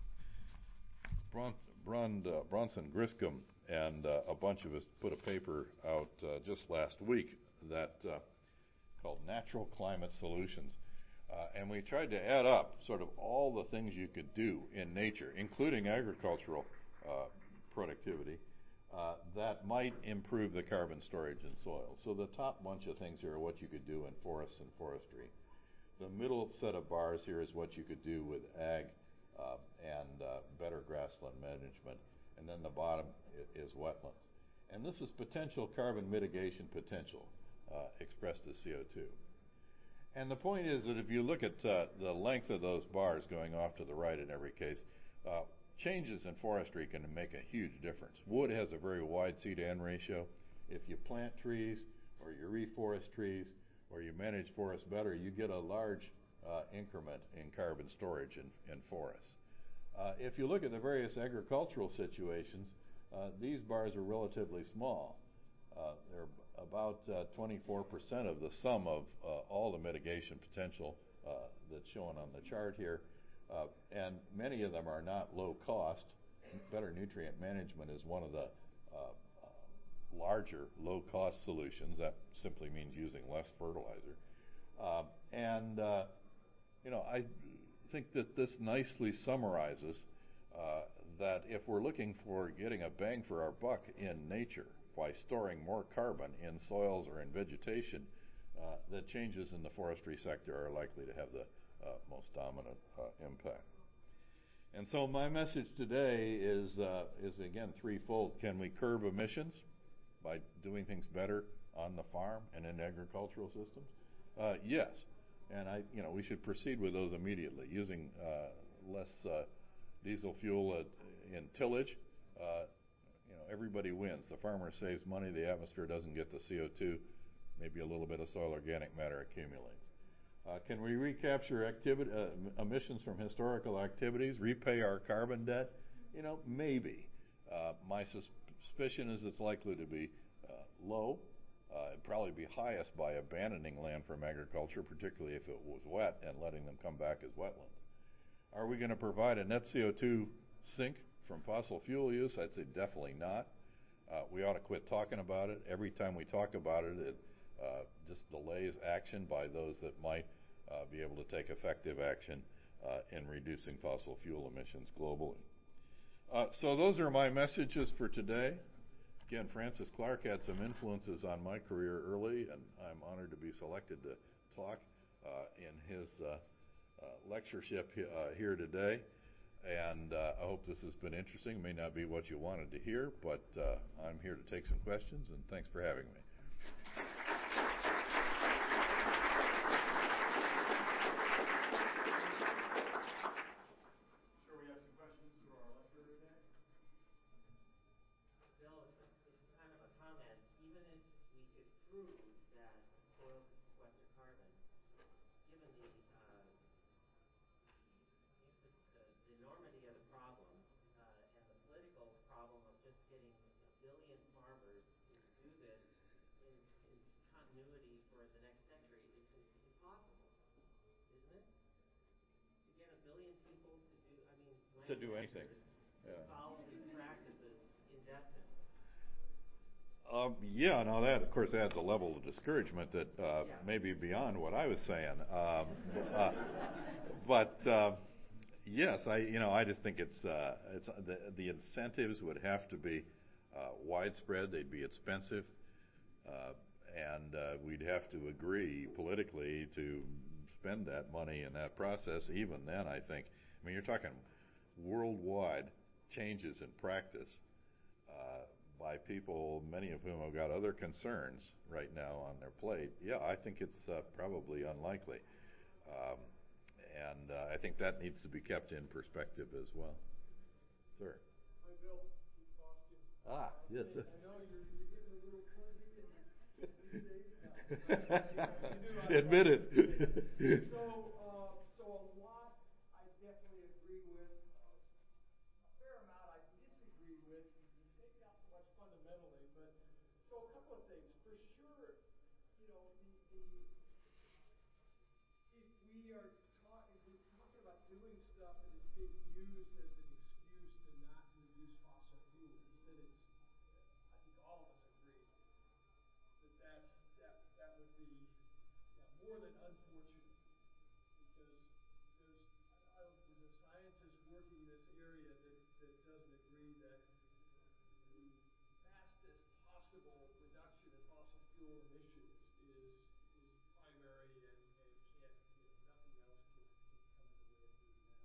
Bron, Bron, uh, Bronson Griscom and uh, a bunch of us put a paper out uh, just last week that uh, called Natural Climate Solutions. Uh, and we tried to add up sort of all the things you could do in nature, including agricultural uh, productivity, uh, that might improve the carbon storage in soil. So the top bunch of things here are what you could do in forests and forestry. The middle set of bars here is what you could do with ag uh, and uh, better grassland management. And then the bottom is wetlands. And this is potential carbon mitigation potential uh, expressed as C O two. And the point is that if you look at uh, the length of those bars going off to the right in every case, uh, changes in forestry can make a huge difference. Wood has a very wide C to N ratio. If you plant trees or you reforest trees or you manage forests better, you get a large uh, increment in carbon storage in, in forests. Uh, if you look at the various agricultural situations, uh, these bars are relatively small. Uh, they're about uh, twenty-four percent of the sum of uh, all the mitigation potential uh, that's shown on the chart here. Uh, and many of them are not low cost. Better nutrient management is one of the uh, uh, larger low cost solutions. That simply means using less fertilizer. Uh, and, uh, you know, I think that this nicely summarizes uh, that if we're looking for getting a bang for our buck in nature, by storing more carbon in soils or in vegetation, uh, the changes in the forestry sector are likely to have the uh, most dominant uh, impact. And so my message today is, uh, is again threefold. Can we curb emissions by doing things better on the farm and in agricultural systems? Uh, yes, and I, you know, we should proceed with those immediately, using uh, less uh, diesel fuel at, in tillage. Uh, You know, everybody wins. The farmer saves money, the atmosphere doesn't get the C O two, maybe a little bit of soil organic matter accumulates. Uh, can we recapture activity, uh, emissions from historical activities, repay our carbon debt? You know, maybe. Uh, my suspicion is it's likely to be uh, low. Uh, it'd probably be highest by abandoning land from agriculture, particularly if it was wet, and letting them come back as wetlands. Are we going to provide a net C O two sink from fossil fuel use? I'd say definitely not. Uh, we ought to quit talking about it. Every time we talk about it, it uh, just delays action by those that might uh, be able to take effective action uh, in reducing fossil fuel emissions globally. Uh, so those are my messages for today. Again, Francis Clark had some influences on my career early, and I'm honored to be selected to talk uh, in his uh, uh, lectureship uh, here today. And uh, I hope this has been interesting. It may not be what you wanted to hear, but uh, I'm here to take some questions, and thanks for having me. Sure, we have some questions for our lecturer today. Bill, it's, a, it's kind of a comment. Even if we could prove that soil can sequester carbon, given the uh, the, the enormity of the problem uh, and the political problem of just getting a billion farmers to do this in, in continuity for the next century, it's impossible, isn't it? To get a billion people to do, I mean, To do anything. to Yeah. follow these practices indefinitely. Um, yeah, now that, of course, adds a level of discouragement that uh, Yeah. may be beyond what I was saying. Um, uh, but uh, yes, I, you know, I just think it's uh, it's the, the incentives would have to be uh, widespread. They'd be expensive, uh, and uh, we'd have to agree politically to spend that money in that process. Even then, I think, I mean, you're talking worldwide changes in practice. Uh, by people, many of whom have got other concerns right now on their plate, yeah, I think it's uh, probably unlikely. Um, and uh, I think that needs to be kept in perspective as well. Sir. Hi, Bill. Keith Boskin. Ah, yes. Hey, I know you're, you're getting a little clumsy in these days. No, but you do have Admit it. So, uh, so a lot I definitely agree with. Uh, a fair amount I disagree with. Maybe not so much fundamentally, but so a couple of things. For sure, you know, the the if we are ta- if we're talking about doing stuff that is being used as an excuse to not reduce fossil fuels, then it's I think all of us agree that that that, that would be yeah, more than unfortunate, because there's I don't there's a scientist working in this area that, that doesn't agree that the fastest possible reduction in fossil fuel emissions is is primary and, and can't you know nothing else can, can come in the way of doing that.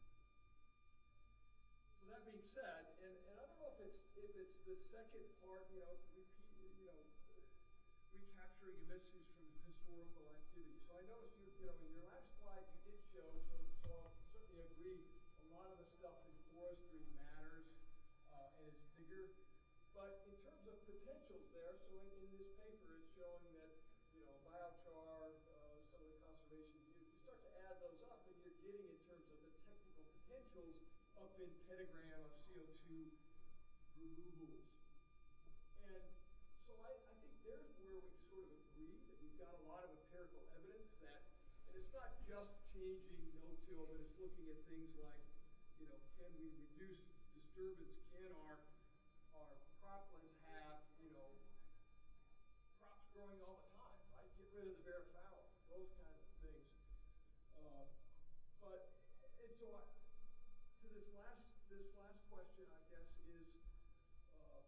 So that being said, and, and I don't know if it's if it's the second part, you know, repeat you know recapturing emissions from historical activity. So I noticed you, you know, in your last slide you did show, so, so I'll certainly agree, a lot of the stuff in forestry matters uh, and is bigger. But in terms of potentials there, so in, in this paper it's showing that, you know, biochar, uh, some of the conservation, you, you start to add those up and you're getting in terms of the technical potentials up in petagram of C O two removals. And so I, I think there's where we sort of agree that we've got a lot of empirical evidence that, and it's not just changing no-till, but it's looking at things like, you know, can we reduce disturbance? Can our our croplands have, you know, crops growing all the time, right? Get rid of the bare fallow, those kinds of things. Uh, but and so I, to this last this last question, I guess is. Uh,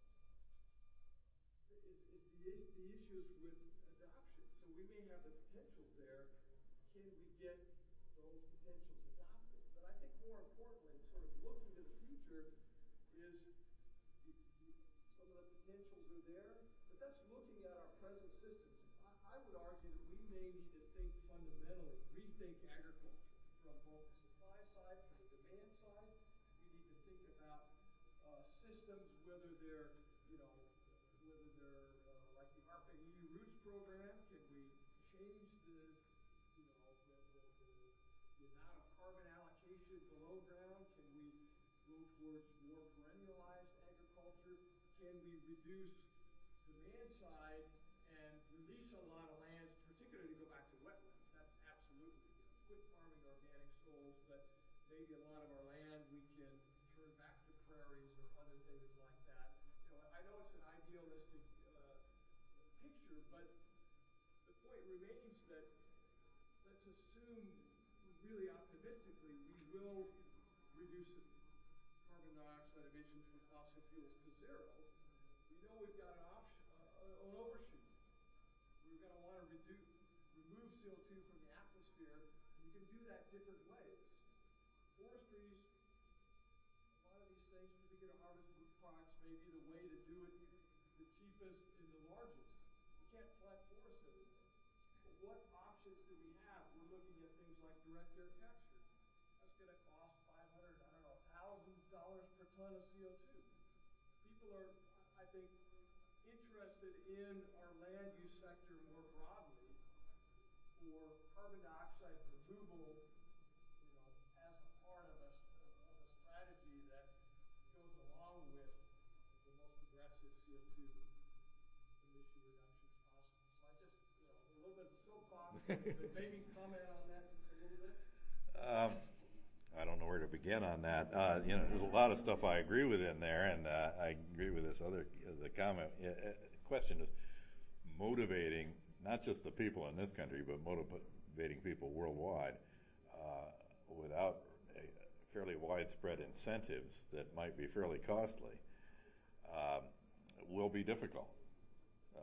Is, is the, the issues with adoption. So we may have the potentials there. Can we get those potentials adopted? But I think more importantly, sort of looking to the future, is the, the, some of the potentials are there, but that's looking at our present systems. I, I would argue that we may need to think fundamentally, rethink agriculture from both the supply side, from the demand side. We need to think about uh, systems, whether they're, you know, whether they're uh, like the ARPA E U Roots program, can we change the, you know, the, the, the, the amount of carbon allocation below ground? Can we go towards more perennialized agriculture? Can we reduce demand side and release a lot of lands, particularly to go back to wetlands? That's absolutely, you know, quit farming organic soils, but maybe a lot of our land we can turn back to prairies or other things like that. You know, I know it's an idealistic uh, picture, but the point remains that let's assume really optimistically we will reduce carbon dioxide emissions from fossil fuels to zero. We know we've got an option, uh, an overshoot. We're going to want to reduce, remove C O two from the atmosphere. You can do that different ways. Forestries, a lot of these things, particular harvest wood products, may be the way to do it the cheapest and the largest. We can't plant forests everywhere. But what options do we have? We're looking at things like direct air capture. That's going to cost five hundred, I don't know, thousand dollars per ton of C O two. People are, I think, interested in our land use sector more broadly for carbon dioxide removal, you know, as a part of a, of a strategy that goes along with the most aggressive C O two emission reductions possible. So I just, you know, a little bit of a soapbox, but maybe comment on that just a little bit. Um, I don't know where to begin on that. Uh, you know, there's a lot of stuff I agree with in there, and uh, I agree with this other the comment. Uh, question is motivating not just the people in this country, but motivating people worldwide uh, without a fairly widespread incentives that might be fairly costly um, will be difficult. Uh,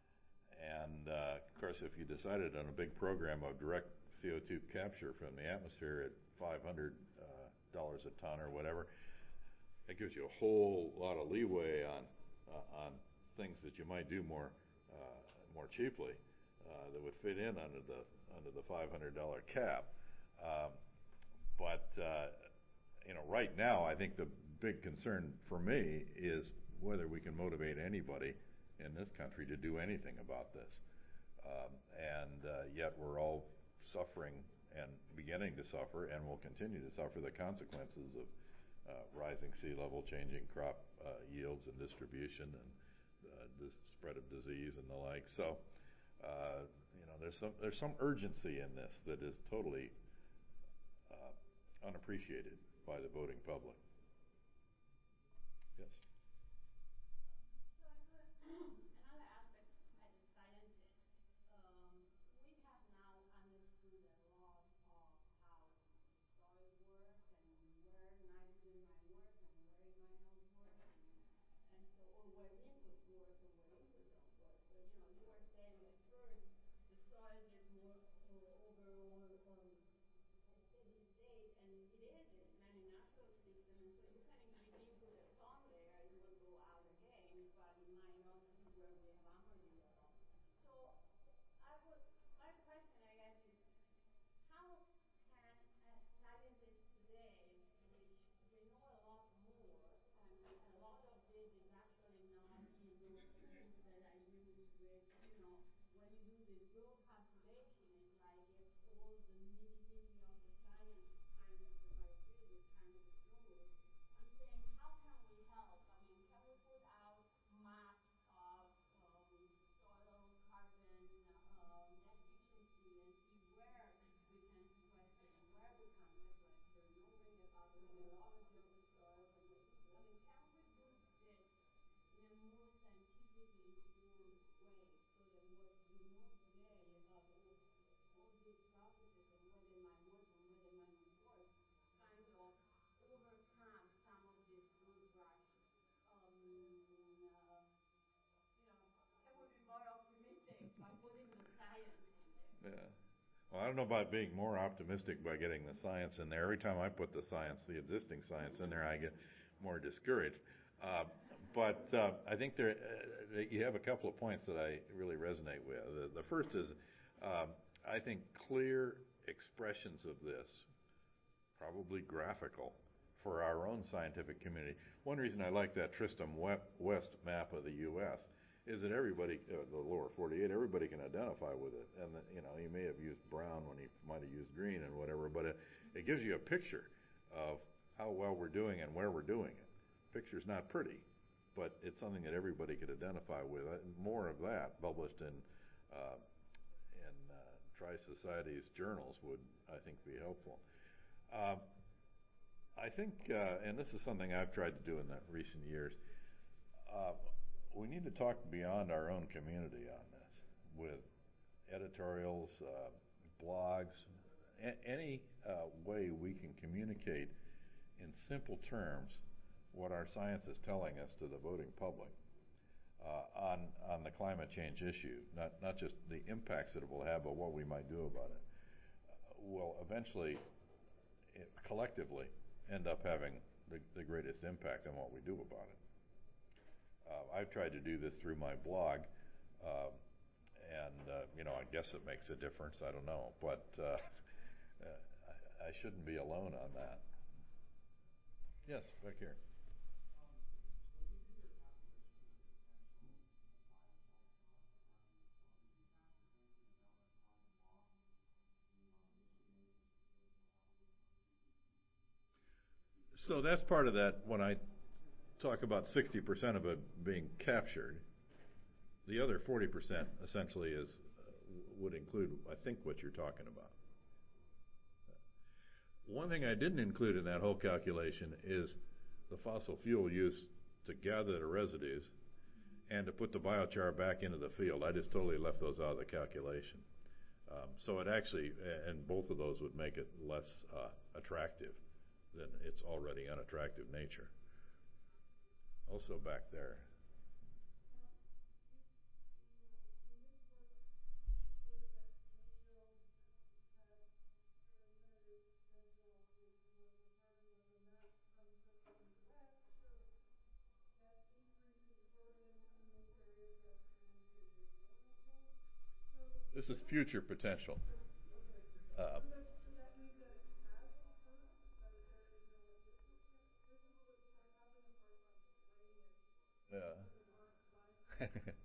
and uh, of course, if you decided on a big program of direct C O two capture from the atmosphere at five hundred dollars uh, a ton or whatever, that gives you a whole lot of leeway on uh, on things that you might do more uh, more cheaply uh, that would fit in under the under the five hundred dollars cap. Um, but uh, you know, right now, I think the big concern for me is whether we can motivate anybody in this country to do anything about this. Um, and uh, yet we're all suffering and beginning to suffer and will continue to suffer the consequences of uh, rising sea level, changing crop uh, yields and distribution, and uh, the spread of disease and the like. So, uh, you know, there's some there's some urgency in this that is totally uh, unappreciated by the voting public. Yes. Yeah. Well, I don't know about being more optimistic by getting the science in there. Every time I put the science, the existing science in there, I get more discouraged. Uh, but uh, I think there, uh, you have a couple of points that I really resonate with. The, the first is, um, I think clear expressions of this, probably graphical, for our own scientific community. One reason I like that Tristram West map of the U S is that everybody, uh, the lower forty-eight, everybody can identify with it. And, the, you know, he may have used brown when he might have used green and whatever, but it, it gives you a picture of how well we're doing and where we're doing it. Picture's not pretty, but it's something that everybody could identify with. Uh, more of that published in uh, in uh, Tri-Society's journals would, I think, be helpful. Uh, I think, uh, and this is something I've tried to do in the recent years, uh, we need to talk beyond our own community on this with editorials, uh, blogs, a- any uh, way we can communicate in simple terms what our science is telling us to the voting public uh, on on the climate change issue, not not just the impacts that it will have, but what we might do about it, uh, will eventually, it, collectively, end up having the, the greatest impact on what we do about it. Uh, I've tried to do this through my blog, um, and uh, you know, I guess it makes a difference. I don't know, but uh, I, I shouldn't be alone on that. Yes, back here. So that's part of that when I talk about sixty percent of it being captured. The other forty percent essentially is uh, would include, I think, what you're talking about. One thing I didn't include in that whole calculation is the fossil fuel use to gather the residues and to put the biochar back into the field. I just totally left those out of the calculation. Um, so it actually, and both of those would make it less uh, attractive than its already unattractive nature. Also back there. This is future potential. Uh, yeah.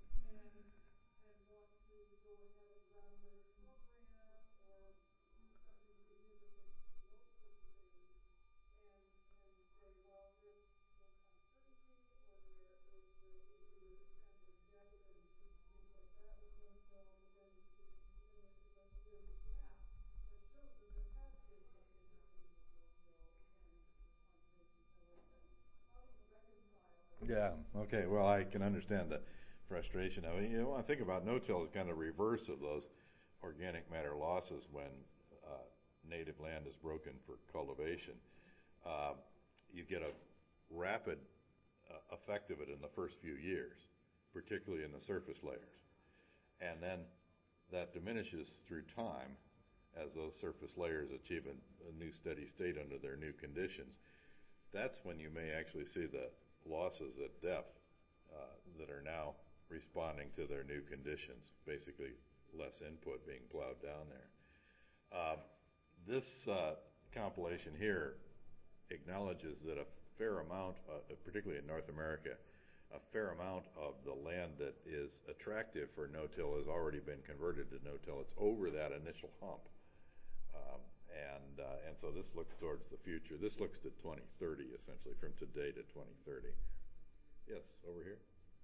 Yeah. Okay. Well, I can understand the frustration. I mean, you want to think about no-till as kind of reverse of those organic matter losses when uh, native land is broken for cultivation. Uh, you get a rapid uh, effect of it in the first few years, particularly in the surface layers, and then that diminishes through time as those surface layers achieve a, a new steady state under their new conditions. That's when you may actually see the losses at depth uh, that are now responding to their new conditions, basically less input being plowed down there. Uh, this uh, compilation here acknowledges that a fair amount, uh, particularly in North America, a fair amount of the land that is attractive for no-till has already been converted to no-till. It's over that initial hump. Um, and uh, and so this looks towards the future. This looks to twenty thirty, essentially, from today to twenty thirty. Yes, over here.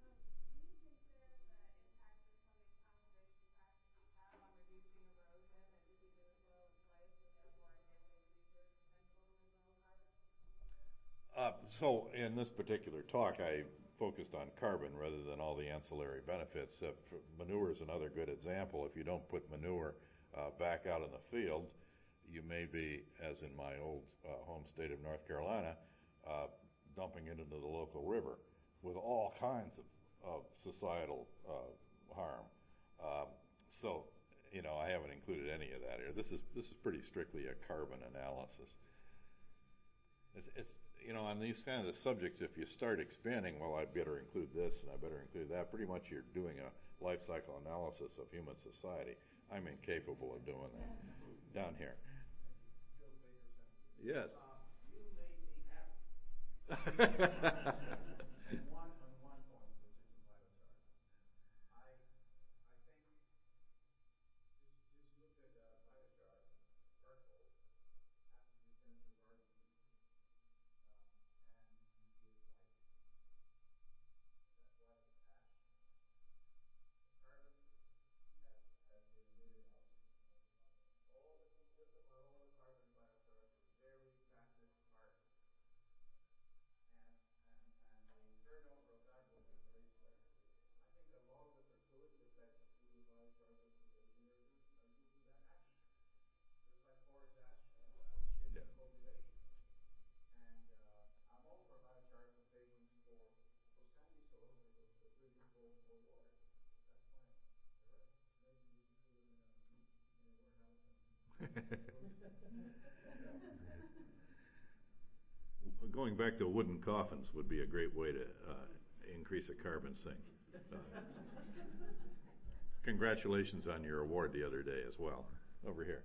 Uh, so in this particular talk, I focused on carbon rather than all the ancillary benefits. Uh, manure is another good example. If you don't put manure uh, back out in the field, you may be, as in my old uh, home state of North Carolina, uh, dumping it into the local river with all kinds of, of societal uh, harm. Um, so, you know, I haven't included any of that here. This is this is pretty strictly a carbon analysis. It's, it's you know, on these kind of subjects, if you start expanding, well, I better include this and I better include that. Pretty much, you're doing a life cycle analysis of human society. I'm incapable of doing that. Down here. Yes. Uh, you made me happy. on one on one point, which is the biochar. I I think just just look at uh, biochar charcoal after you finish a barbecue, um, and you see it white. And that's why it's ash. The carbon has has been emitted out. All the just about all the carbon in biochar is very passive carbon. Going back to wooden coffins would be a great way to uh, increase a carbon sink. Uh, congratulations on your award the other day as well. Over here.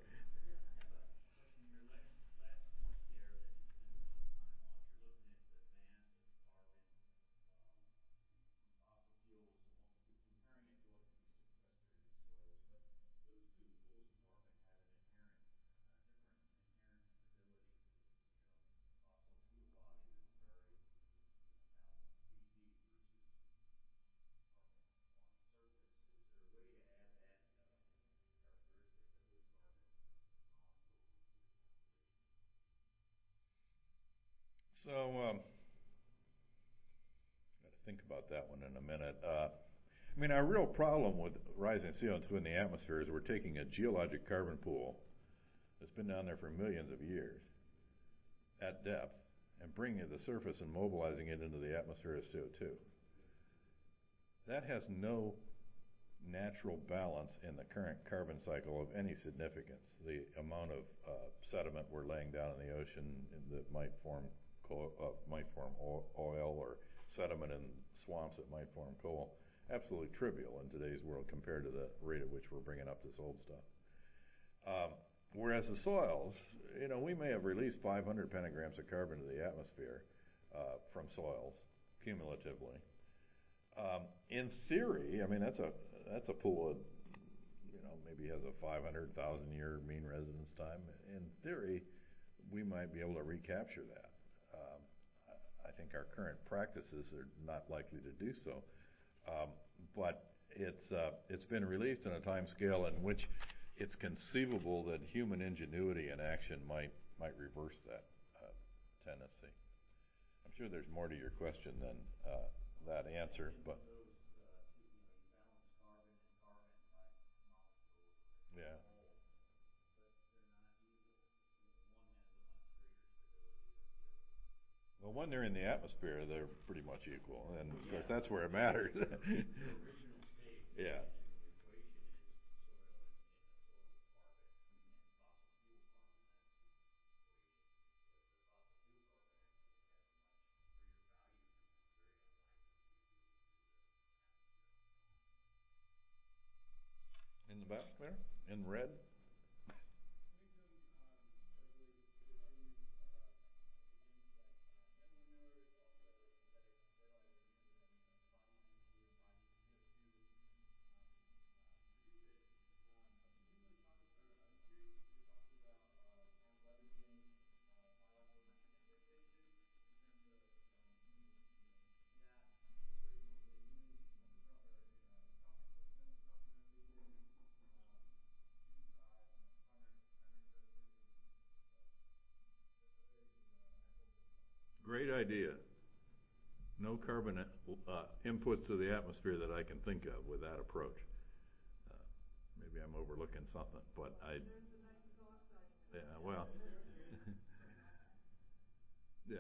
So, um, got to think about that one in a minute. Uh, I mean, our real problem with rising C O two in the atmosphere is we're taking a geologic carbon pool that's been down there for millions of years at depth and bringing it to the surface and mobilizing it into the atmosphere as C O two. That has no natural balance in the current carbon cycle of any significance. The amount of uh, sediment we're laying down in the ocean that might form coal, uh, might form oil, or sediment in swamps that might form coal, absolutely trivial in today's world compared to the rate at which we're bringing up this old stuff. Um, whereas the soils, you know, we may have released five hundred pentagrams of carbon to the atmosphere uh, from soils cumulatively. Um, in theory, I mean, that's a that's a pool of, you know, maybe has a five hundred thousand year mean residence time. In theory, we might be able to recapture that. Um, I think our current practices are not likely to do so. Um, but it's uh, it's been released in a time scale in which it's conceivable that human ingenuity and action might might reverse that uh, tendency. I'm sure there's more to your question than uh, that answer, but yeah. Well, when they're in the atmosphere, they're pretty much equal, and of course that's where it matters. Yeah. In the back there, in red. Great idea. No carbon uh, inputs to the atmosphere that I can think of with that approach. Uh, maybe I'm overlooking something, but I. Yeah, well. Yeah.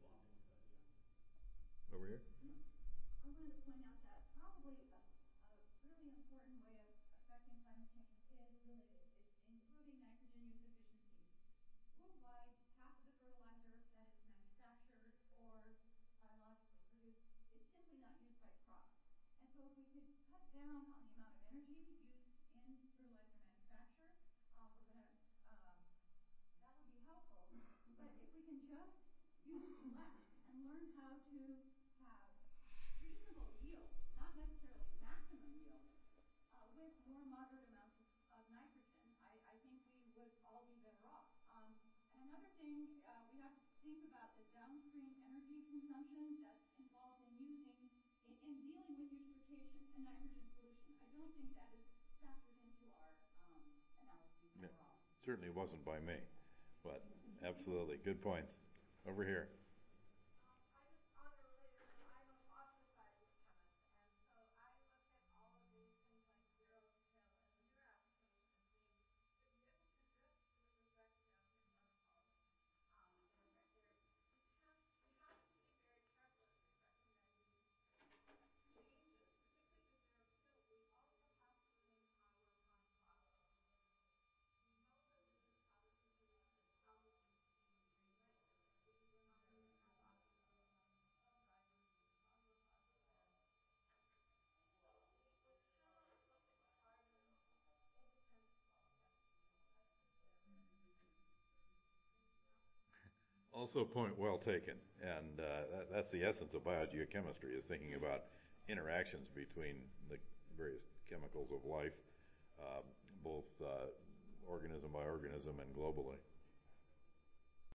Over here. I wanted to point out that probably a, a really important way of affecting climate change is related. It's improving nitrogen use efficiency. Worldwide, half of the fertilizer that is manufactured or biologically produced is simply not used by crops. And so if we could cut down on the amount of energy used in fertilizer manufacture, uh, we're going to, um, that would be helpful. But if we can just use less and learn how to have reasonable yield, not necessarily maximum yield, uh, with more moderate amounts of, of nitrogen, I, I think we would all be better off. Um, and another thing, uh, we have to think about the downstream energy consumption that's involved in using, in, in dealing with eutrophication and nitrogen pollution. I don't think that is factored into our um, analyses Yeah. overall. Certainly wasn't by me, but absolutely. Good points. Over here. Also, point well taken. And uh, that, that's the essence of biogeochemistry, is thinking about interactions between the various chemicals of life, uh, both uh, organism by organism and globally.